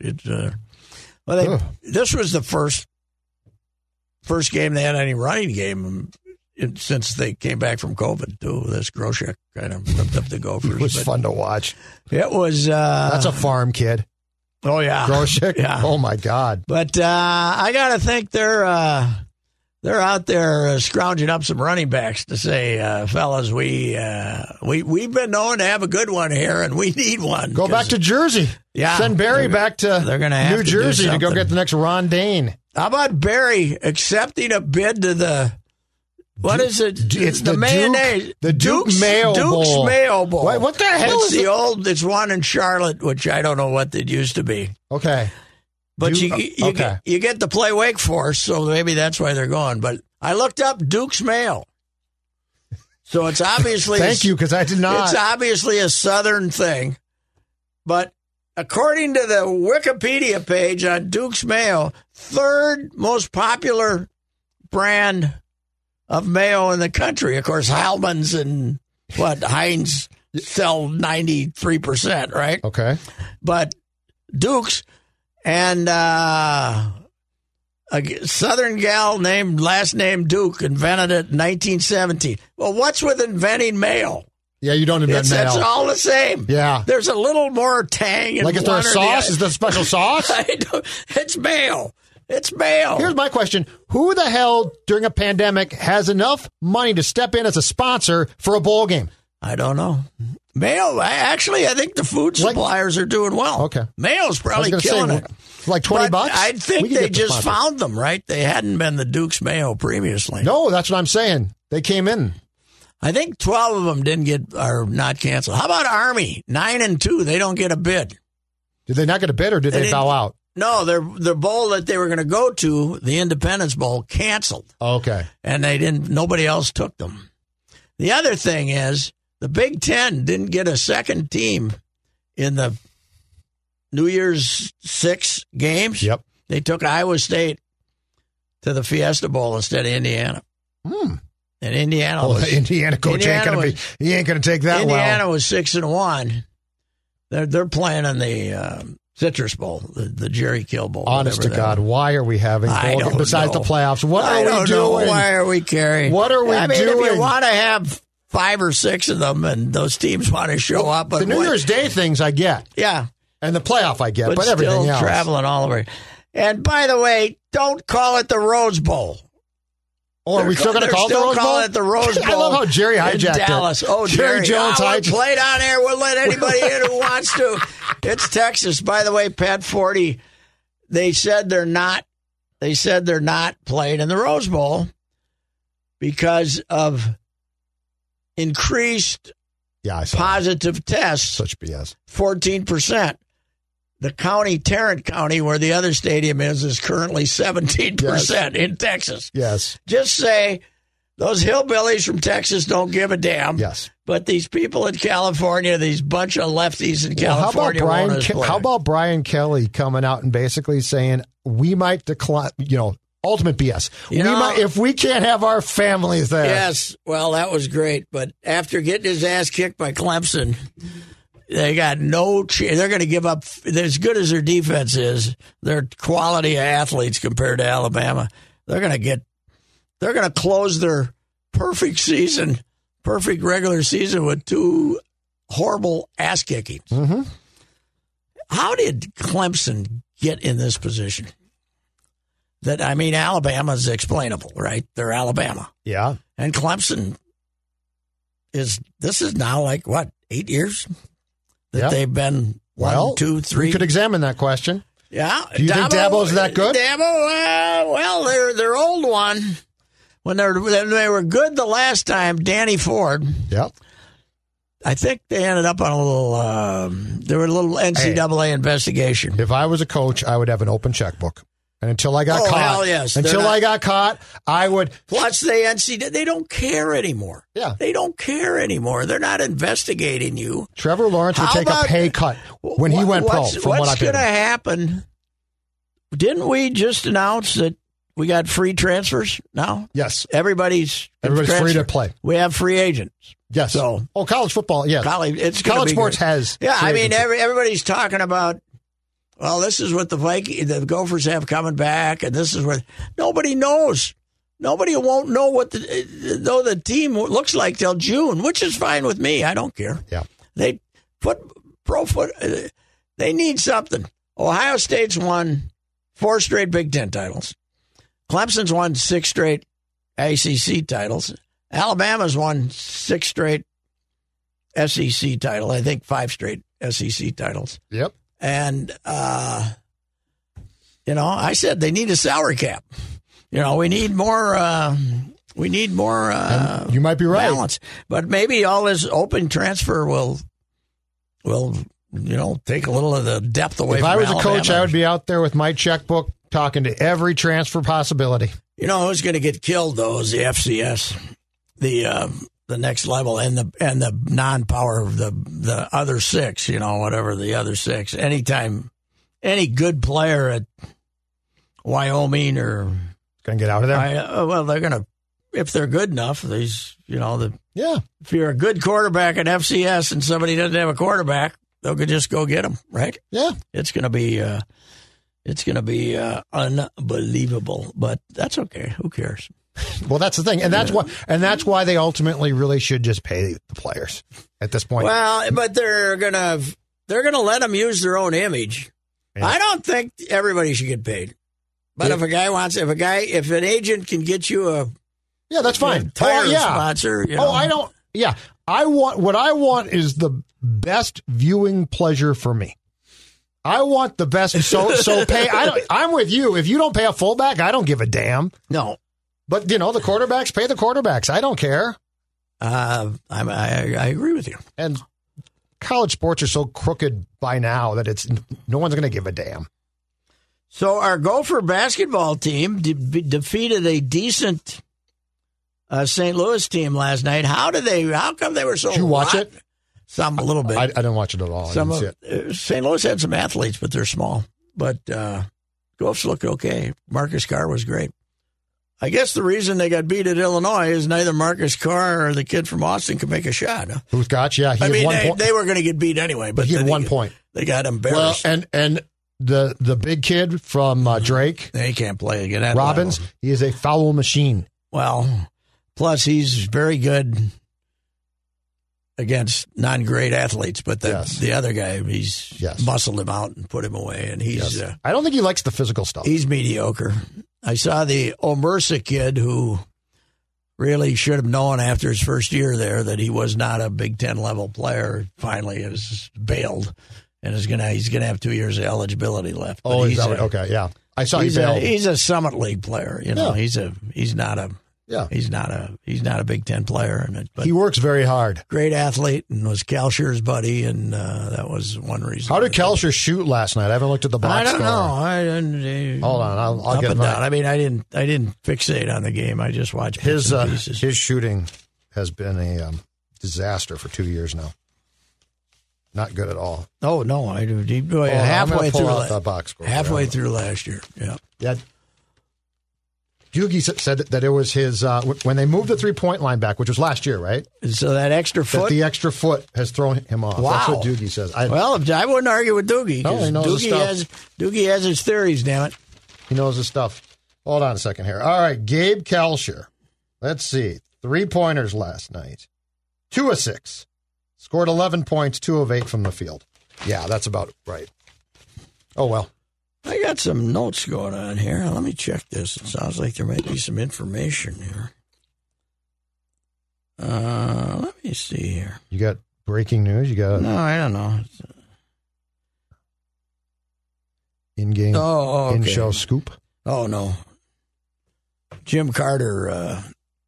This was the first game they had any running game since they came back from COVID too. This Groshek kind of ripped up the Gophers. It was fun to watch. It was. That's a farm kid. Oh yeah, Groshek. Yeah. Oh my God. But I gotta think they're out there scrounging up some running backs to say, fellas, we've been known to have a good one here, and we need one. Go back to Jersey. Yeah, send Barry back to New Jersey to go get the next Ron Dane. How about Barry accepting a bid to the? What is it? It's the mayonnaise. The Duke's Mayo Bowl. Duke's Mayo Bowl. What the hell is it? It's one in Charlotte, which I don't know what it used to be. Okay. But you get to play Wake Forest, so maybe that's why they're going. But I looked up Duke's Mayo. So it's obviously... Thank you, because I did not. It's obviously a Southern thing. But according to the Wikipedia page on Duke's Mayo, 3rd most popular brand of mayo in the country. Of course, Hellmann's and Heinz sell 93%, right? Okay. But Duke's and A Southern gal named last name Duke invented it in 1917. Well, what's with inventing mayo? Yeah, you don't invent mayo. It's all the same. Yeah. There's a little more tang in like is there a sauce? Is there a special sauce? It's mayo. It's mayo. Here's my question. Who the hell during a pandemic has enough money to step in as a sponsor for a bowl game? I don't know. Mayo, I think the food suppliers are doing well. Okay. Mayo's probably killing it. Like $20? I think they just found them, right? They hadn't been the Duke's Mayo previously. No, that's what I'm saying. They came in. I think 12 of them are not canceled. How about Army? 9-2. They don't get a bid. Did they not get a bid, or did they bow out? No, the bowl that they were going to go to, the Independence Bowl, canceled. Okay. And they didn't. Nobody else took them. The other thing is the Big Ten didn't get a second team in the New Year's 6 games. Yep. They took Iowa State to the Fiesta Bowl instead of Indiana. And Indiana Indiana coach ain't going to take that Indiana was 6-1. They're playing in the Citrus Bowl, the Jerry Kill Bowl. Honest to God, why are we having bowl games besides the playoffs? What are we doing? Why are we carrying? What are we doing? If you want to have 5 or 6 of them and those teams want to show up. But the New Year's Day things I get. Yeah. And the playoff I get, but everything else. Traveling all over. And by the way, don't call it the Rose Bowl. Or are we still going to call it the Rose Bowl? Call it the Rose Bowl. I love how Jerry hijacked Dallas. it. Oh, Jerry Jones hijacked. Play down there. We'll let anybody in who wants to. It's Texas. By the way, Pat Forty, they said they're not playing in the Rose Bowl because of increased positive tests. Such BS. 14%. The county, Tarrant County, where the other stadium is currently 17% in Texas. Yes. Just say those hillbillies from Texas don't give a damn. Yes. But these people in California, these bunch of lefties in California, how about Brian Kelly coming out and basically saying we might decline, ultimate BS. If we can't have our families there. Yes. Well, that was great. But after getting his ass kicked by Clemson, they got no chance. They're going to give up. As good as their defense is, their quality of athletes compared to Alabama, they're going to close their perfect regular season with 2 horrible ass kickings. Mm-hmm. How did Clemson get in this position? Alabama's explainable, right? They're Alabama. Yeah. And Clemson this is now 8 years that they've been 1, 2, 3. We could examine that question. Yeah. Do you think Dabo's that good? Dabo, their old one. When they were good the last time, Danny Ford. Yep. I think they ended up on a little NCAA investigation. If I was a coach, I would have an open checkbook. And until I got caught, hell yes. I got caught, I would. Plus, they don't care anymore. Yeah, they don't care anymore. They're not investigating you. Trevor Lawrence would take a pay cut when he went pro. What's going to happen? Didn't we just announce that we got free transfers now? Yes, everybody's free to play. We have free agents. Yes. So, college football. Yes, college sports has. Yeah, everybody's talking about. Well, this is what the Gophers have coming back, and this is what nobody knows. Nobody won't know what the team looks like till June, which is fine with me. I don't care. Yeah, they need something. Ohio State's won 4 straight Big Ten titles. Clemson's won 6 straight ACC titles. Alabama's won 6 straight SEC titles. I think 5 straight SEC titles. Yep. And, I said they need a salary cap. We need more, you might be right. Balance. But maybe all this open transfer will take a little of the depth away from Alabama. If I was a coach, I would be out there with my checkbook talking to every transfer possibility. Who's going to get killed, though, is the FCS. The next level and the non-power of the other 6, whatever the other 6. Anytime any good player at Wyoming or going to get out of there. They're going to, if they're good enough. If you're a good quarterback at FCS and somebody doesn't have a quarterback, they'll just go get them, right? Yeah, it's going to be It's going to be unbelievable, but that's okay. Who cares? Well, that's the thing, and that's why they ultimately really should just pay the players at this point. Well, but they're gonna let them use their own image. Yeah. I don't think everybody should get paid, but if an agent can get you that's fine. Tire sponsor. What I want is the best viewing pleasure for me. I want the best. So pay. I'm with you. If you don't pay a fullback, I don't give a damn. No. But, the quarterbacks pay the quarterbacks. I don't care. I agree with you. And college sports are so crooked by now that no one's going to give a damn. So our Gopher basketball team defeated a decent St. Louis team last night. How come they were so hot? Did you watch it? A little bit. I didn't watch it at all. I didn't see it. St. Louis had some athletes, but they're small. But Gophers looked okay. Marcus Carr was great. I guess the reason they got beat at Illinois is neither Marcus Carr or the kid from Austin could make a shot. Huh? Who's got? Yeah, they were going to get beat anyway, but he had 1 point. They got embarrassed. Well, and the big kid from Drake, they can't play again. At Robbins, level. He is a foul machine. Well, plus he's very good against non-great athletes, but the other guy, he's muscled him out and put him away, and he's. I don't think he likes the physical stuff. He's mediocre. I saw the Omersa kid who really should have known after his first year there that he was not a Big Ten level player. Finally, has bailed, and he's gonna have 2 years of eligibility left. But okay? Yeah, I saw he bailed. He's a Summit League player. He's not a Big Ten player, but he works very hard. Great athlete, and was Kalsher's buddy, and that was one reason. How did Kalsher shoot last night? I haven't looked at the box score. I don't know. Hold on, I'll get it down. I mean, I didn't fixate on the game. I just watched his shooting has been a disaster for 2 years now. Not good at all. Oh no, I do. Halfway through the box score. Halfway through last year. Yeah. Doogie said that it was his when they moved the 3-point line back, which was last year, right? So that extra foot, the extra foot has thrown him off. Wow. That's what Doogie says. I wouldn't argue with Doogie. No, he knows his stuff. Doogie has his theories. Damn it, he knows his stuff. Hold on a second here. All right, Gabe Kalsher. Let's see, 3-pointers last night, 2 of 6, scored 11 points, 2 of 8 from the field. Yeah, that's about right. Oh well. I got some notes going on here. Let me check this. It sounds like there might be some information here. Let me see here. You got breaking news? No, I don't know. In-game, in-show scoop? Oh, no. Jim Carter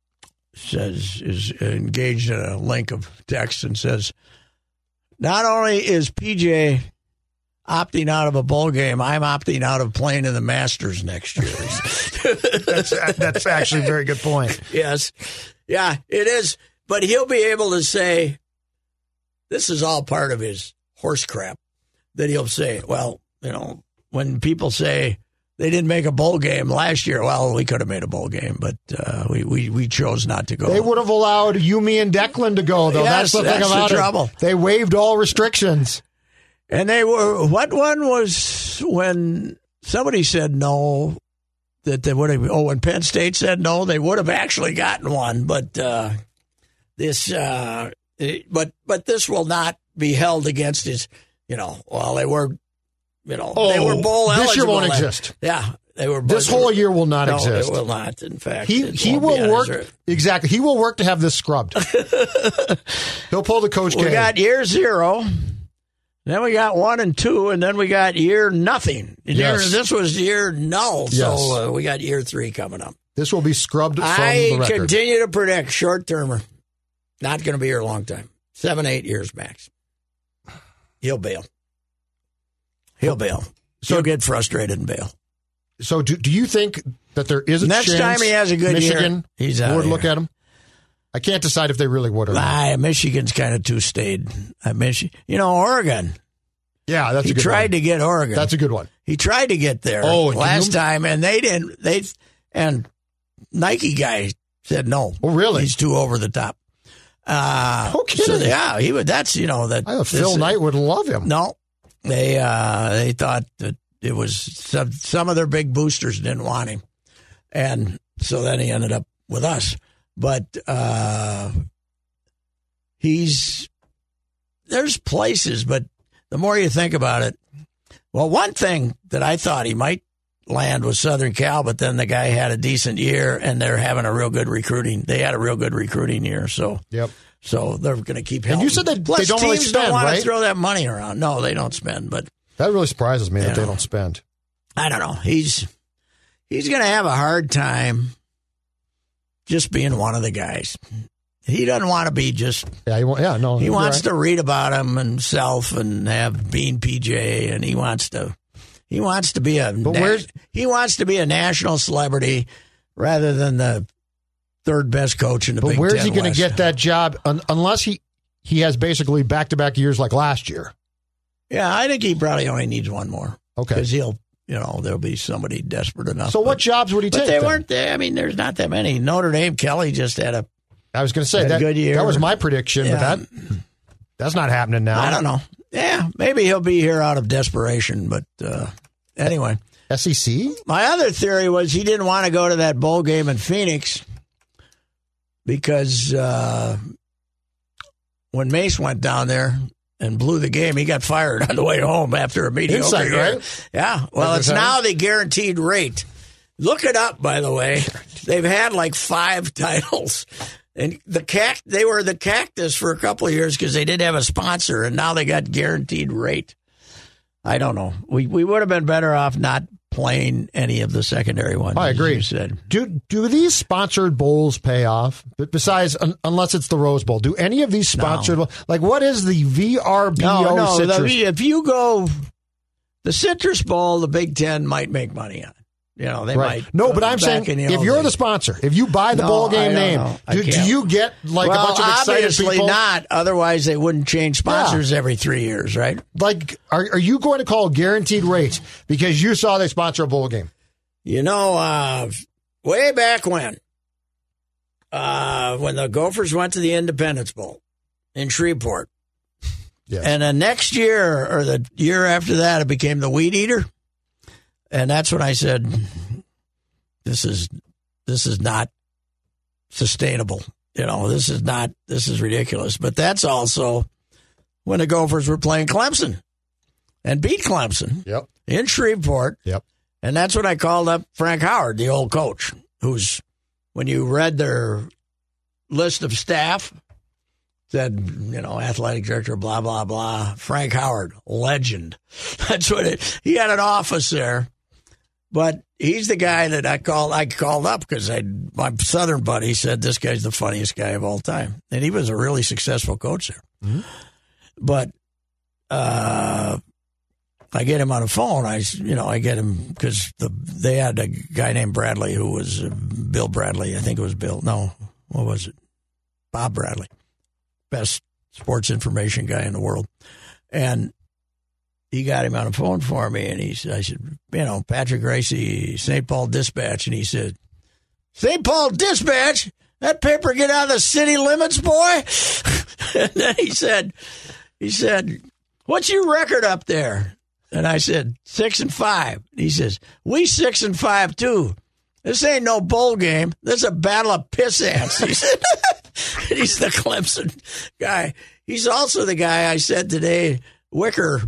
is engaged in a link of text and says, not only is PJ opting out of a bowl game, I'm opting out of playing in the Masters next year. That's actually a very good point. Yes. Yeah, it is. But he'll be able to say, this is all part of his horse crap, that he'll say, well, when people say they didn't make a bowl game last year, well, we could have made a bowl game, but we chose not to go. They would have allowed Yumi and Declan to go, though. Yes, that's the thing about trouble. It. They waived all restrictions. And they were, what one was when somebody said no, that they would have, when Penn State said no, they would have actually gotten one, but this will not be held against his, they were, they were bowl eligible. This year won't exist. Yeah. They were. This whole year will not exist. It will not. In fact, he will work exactly. He will work to have this scrubbed. He'll pull the Coach K. We got year 0. Then we got 1 and 2, and then we got year nothing. This was year null, so we got year 3 coming up. This will be scrubbed from the record. I continue to predict short-termer. Not going to be here a long time. 7-8 years max. He'll bail. So he'll get frustrated and bail. So do you think that there is a next chance time he has a good Michigan year, would look at him? I can't decide if they really would or not. Michigan's kind of too staid. Oregon. Yeah, that's a good one. He tried to get Oregon. That's a good one. He tried to get there last time, and they didn't. And Nike guy said no. Oh, really? He's too over the top. Okay. So, he would. That's that. I thought Phil Knight would love him. No, they thought that it was some of their big boosters didn't want him, and so then he ended up with us. But there's places, but the more you think about it, well, one thing that I thought he might land was Southern Cal, but then the guy had a decent year, and they're having a real good recruiting. They had a real good recruiting year, so so they're going to keep helping. And you said that Plus, they don't really teams spend, don't want right? to throw that money around. No, they don't spend, but that really surprises me that they don't spend. I don't know. He's going to have a hard time just being one of the guys. He doesn't want to be just. He wants to read about himself and have Bean PJ, and he wants to be he wants to be a national celebrity rather than the third best coach in the Big Ten. But where's he going to West. get that job unless he has basically back-to-back years like last year? Yeah, I think he probably only needs one more. Okay, because there'll be somebody desperate enough. So what jobs would he take? But they weren't there. I mean, there's not that many. Notre Dame, Kelly just had a. I was going to say that good year. That was my prediction, Yeah. but that's not happening now. I don't know. Yeah, maybe he'll be here out of desperation, but anyway. SEC? My other theory was he didn't want to go to that bowl game in Phoenix because when Mace went down there and blew the game, he got fired on the way home after a mediocre Insight, year. right? Yeah. Well, it's now the guaranteed rate. Look it up, by the way. They've had like 5 titles. And they were the Cactus for a couple of years because they didn't have a sponsor, and now they got guaranteed rate. I don't know. We would have been better off not playing any of the secondary ones. I agree. You said. Do these sponsored bowls pay off? But besides, unless it's the Rose Bowl, do any of these sponsored like what is the VRBO? No. Citrus? If you go the Citrus Bowl, the Big Ten might make money on it. They might. No, but I'm saying if you're the sponsor, if you buy the bowl game name, do you get like a bunch of excited obviously people? Not. Otherwise, they wouldn't change sponsors every 3 years, right? Like, are you going to call guaranteed rates because you saw they sponsor a bowl game? Way back when the Gophers went to the Independence Bowl in Shreveport, and the next year or the year after that, it became the Weed Eater. And that's when I said, this is not sustainable. This is ridiculous. But that's also when the Gophers were playing Clemson and beat Clemson in Shreveport. Yep. And that's when I called up Frank Howard, the old coach, who's, when you read their list of staff, said, athletic director, blah, blah, blah. Frank Howard, legend. That's what he had an office there. But he's the guy that I called up because my Southern buddy said this guy's the funniest guy of all time, and he was a really successful coach there. Mm-hmm. But I get him on the phone. I get him because they had a guy named Bradley who was Bill Bradley. I think it was Bill. No, what was it? Bob Bradley, best sports information guy in the world, and. He got him on the phone for me, and I said, Patrick Gracie, St. Paul Dispatch. And he said, St. Paul Dispatch? That paper get out of the city limits, boy? And then he said, what's your record up there? And I said, 6-5. He says, we 6-5 too. This ain't no bowl game. This is a battle of piss ants. He said, and he's the Clemson guy. He's also the guy I said today, Wicker,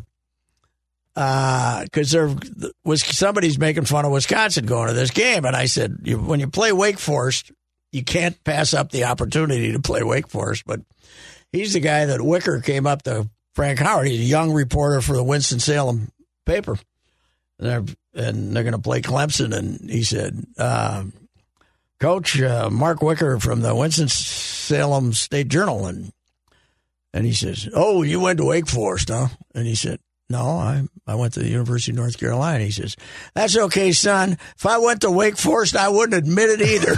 because somebody's making fun of Wisconsin going to this game. And I said, when you play Wake Forest, you can't pass up the opportunity to play Wake Forest. But he's the guy that Wicker came up to Frank Howard. He's a young reporter for the Winston-Salem paper. And they're going to play Clemson. And he said, Coach, Mark Wicker from the Winston-Salem State Journal. And he says, oh, you went to Wake Forest, huh? And he said, no, I went to the University of North Carolina. He says, that's okay, son. If I went to Wake Forest, I wouldn't admit it either.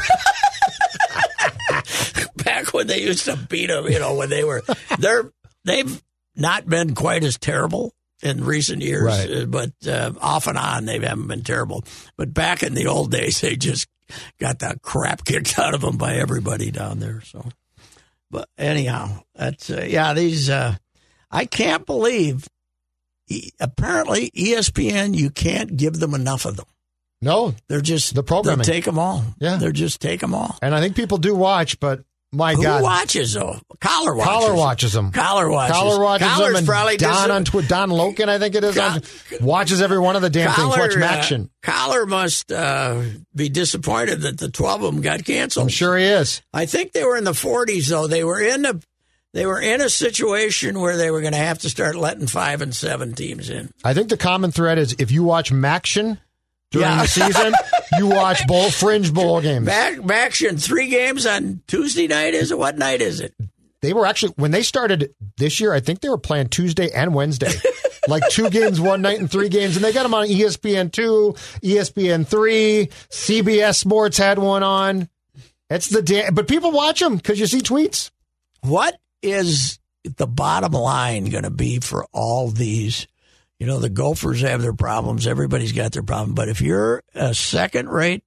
Back when they used to beat them, when they've not been quite as terrible in recent years, right. But off and on, they haven't been terrible. But back in the old days, they just got the crap kicked out of them by everybody down there. So, but anyhow, that's these. I can't believe apparently ESPN, you can't give them enough of them. No, they're just the programming. They take them all. Yeah, they're just take them all. And I think people do watch, but my Who God, watches though? Collar watches. Collar watches them. Collar watches. Collar watches Collar's them. And probably Don on Twitter, Don Loken, I think it is, watches every one of the damn things. Watch Maction. Collar must be disappointed that the 12 of them got canceled. I'm sure he is. I think they were in the 40s though. They were in a situation where they were going to have to start letting 5 and 7 teams in. I think the common thread is if you watch Maction during the season, you watch fringe bowl games. Maction, 3 games on Tuesday night, is it? What night is it? They were actually, when they started this year, I think they were playing Tuesday and Wednesday. Like 2 games one night and 3 games. And they got them on ESPN2, ESPN3, CBS Sports had one on. It's but people watch them because you see tweets. What is the bottom line going to be for all these? You know, the Gophers have their problems. Everybody's got their problem. But if you're a second-rate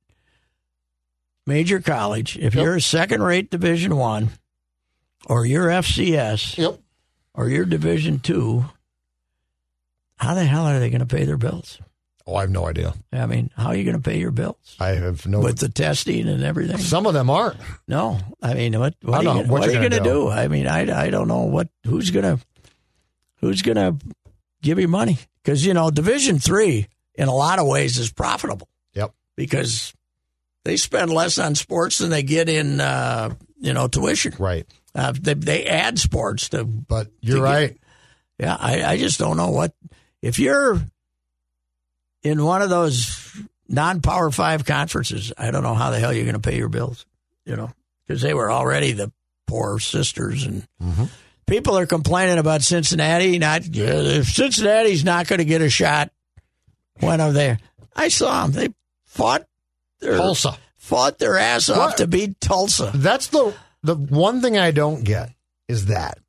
major college, if you're a second-rate Division I, or you're FCS, or you're Division II, how the hell are they going to pay their bills? Oh, I have no idea. I mean, how are you going to pay your bills? I have no with the testing and everything. Some of them aren't. No, I mean, what are you going to do? I mean, I don't know who's going to give you money, because Division III in a lot of ways is profitable. Yep, because they spend less on sports than they get in tuition. Right. They add sports to. But you're right. Yeah, I just don't know what if you're in one of those non-Power 5 conferences. I don't know how the hell you're going to pay your bills. Because they were already the poor sisters and. Mm-hmm. People are complaining about Cincinnati. If Cincinnati's not going to get a shot when I'm there. I saw them. They fought their ass off to beat Tulsa. That's the one thing I don't get is that.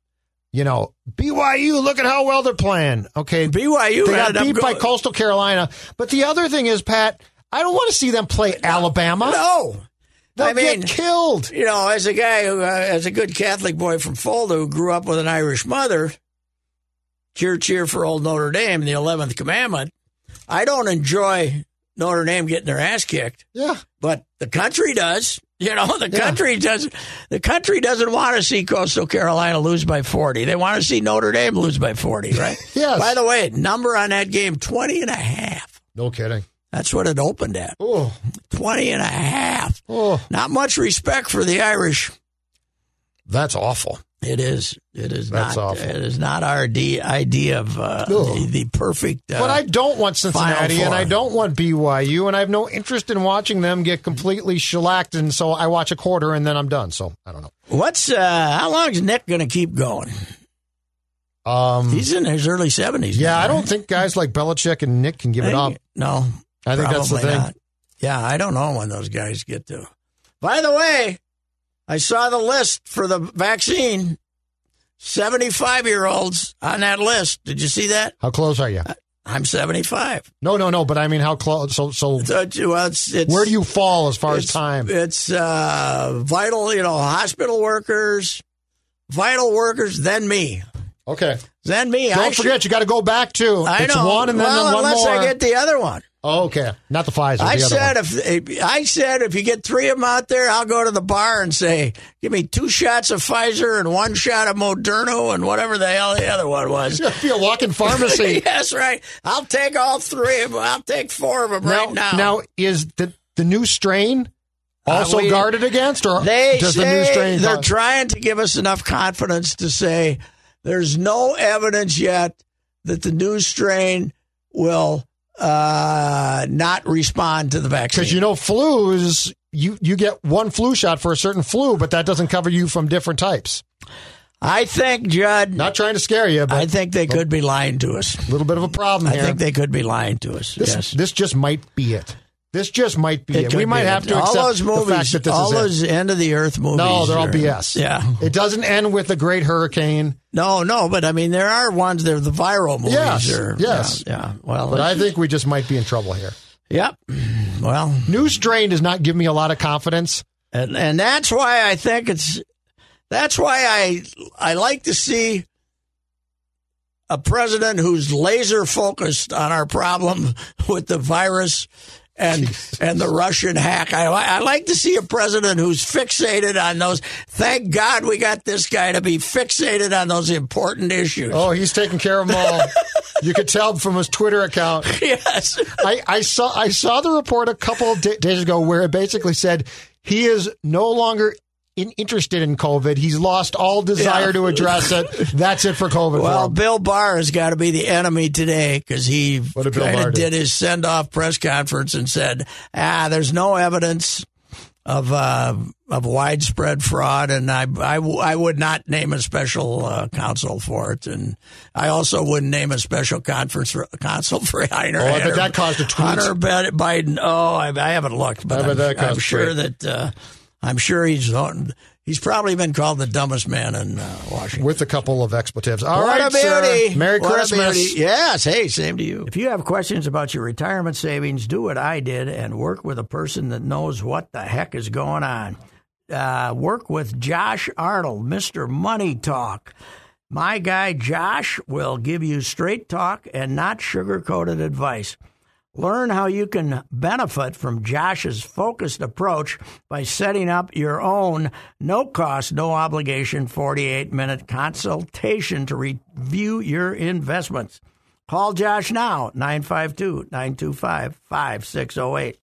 BYU, look at how well they're playing. Okay, BYU they got beat by Coastal Carolina. But the other thing is, Pat, I don't want to see them play Alabama. No. They'll get killed. As a guy as a good Catholic boy from Fulda who grew up with an Irish mother, cheer for old Notre Dame, the 11th commandment, I don't enjoy Notre Dame getting their ass kicked. Yeah. But the country does. Country does. The country doesn't want to see Coastal Carolina lose by 40. They want to see Notre Dame lose by 40, right? Yes. By the way, number on that game, 20.5. No kidding. That's what it opened at. Oh. 20.5. Oh. Not much respect for the Irish. That's awful. It is. It is That's not. Awful. It is not our idea of the perfect. But I don't want Cincinnati, and I don't want BYU, and I have no interest in watching them get completely shellacked. And so I watch a quarter, and then I'm done. So I don't know. How long is Nick going to keep going? He's in his early 70s. Yeah, now, I don't think guys like Belichick and Nick can give it up. No, I think that's the thing. Not. Yeah, I don't know when those guys get to. By the way, I saw the list for the vaccine. 75-year-olds on that list. Did you see that? How close are you? I'm 75. No. But I mean, how close? So it's where do you fall as far as time? It's vital. Hospital workers, vital workers. Then me. Okay. Then me. Don't forget, you got to go back to. It's one and then one unless more. I get the other one. Oh, okay. Not the Pfizer. I said if you get 3 of them out there, I'll go to the bar and say, give me 2 shots of Pfizer and 1 shot of Moderna and whatever the hell the other one was. You'll be a walking pharmacy. Yes, right. I'll take all 3 of them. I'll take 4 of them right now. Now, is the new strain also guarded against, or does the new strain? They're trying to give us enough confidence to say there's no evidence yet that the new strain will not respond to the vaccine. Because flu is you get 1 flu shot for a certain flu, but that doesn't cover you from different types. I think, Judd. Not trying to scare you, but I think they could be lying to us. A little bit of a problem here. I think they could be lying to us. This just might be it. This just might be it. We might have to accept those movies, the fact that this all is those end of the earth movies. No, they're all BS. Yeah, it doesn't end with a great hurricane. No, but I mean there are ones. They're the viral movies. Yes. Yeah. Well, but I think we just might be in trouble here. Yep. Well, new strain does not give me a lot of confidence, and that's why I think it's. That's why I like to see a president who's laser focused on our problem with the virus and the Russian hack. I like to see a president who's fixated on those. Thank God we got this guy to be fixated on those important issues. Oh, he's taking care of them all. You could tell from his Twitter account. Yes. I saw the report a couple of days ago where it basically said he is no longer interested in COVID. He's lost all desire to address it. That's it for COVID. Well, Bill Barr has got to be the enemy today because he did his send-off press conference and said, there's no evidence of widespread fraud, and I would not name a special counsel for it, and I also wouldn't name a special counsel for Hunter. Oh, I bet that caused a tweet. Hunter Biden. Oh, I haven't looked, but I'm sure that. I'm sure he's probably been called the dumbest man in Washington. With a couple of expletives. All what right, a beauty. Sir. Merry Christmas. Yes. Hey, same to you. If you have questions about your retirement savings, do what I did and work with a person that knows what the heck is going on. Work with Josh Arnold, Mr. Money Talk. My guy Josh will give you straight talk and not sugar-coated advice. Learn how you can benefit from Josh's focused approach by setting up your own no-cost, no-obligation 48-minute consultation to review your investments. Call Josh now, 952-925-5608.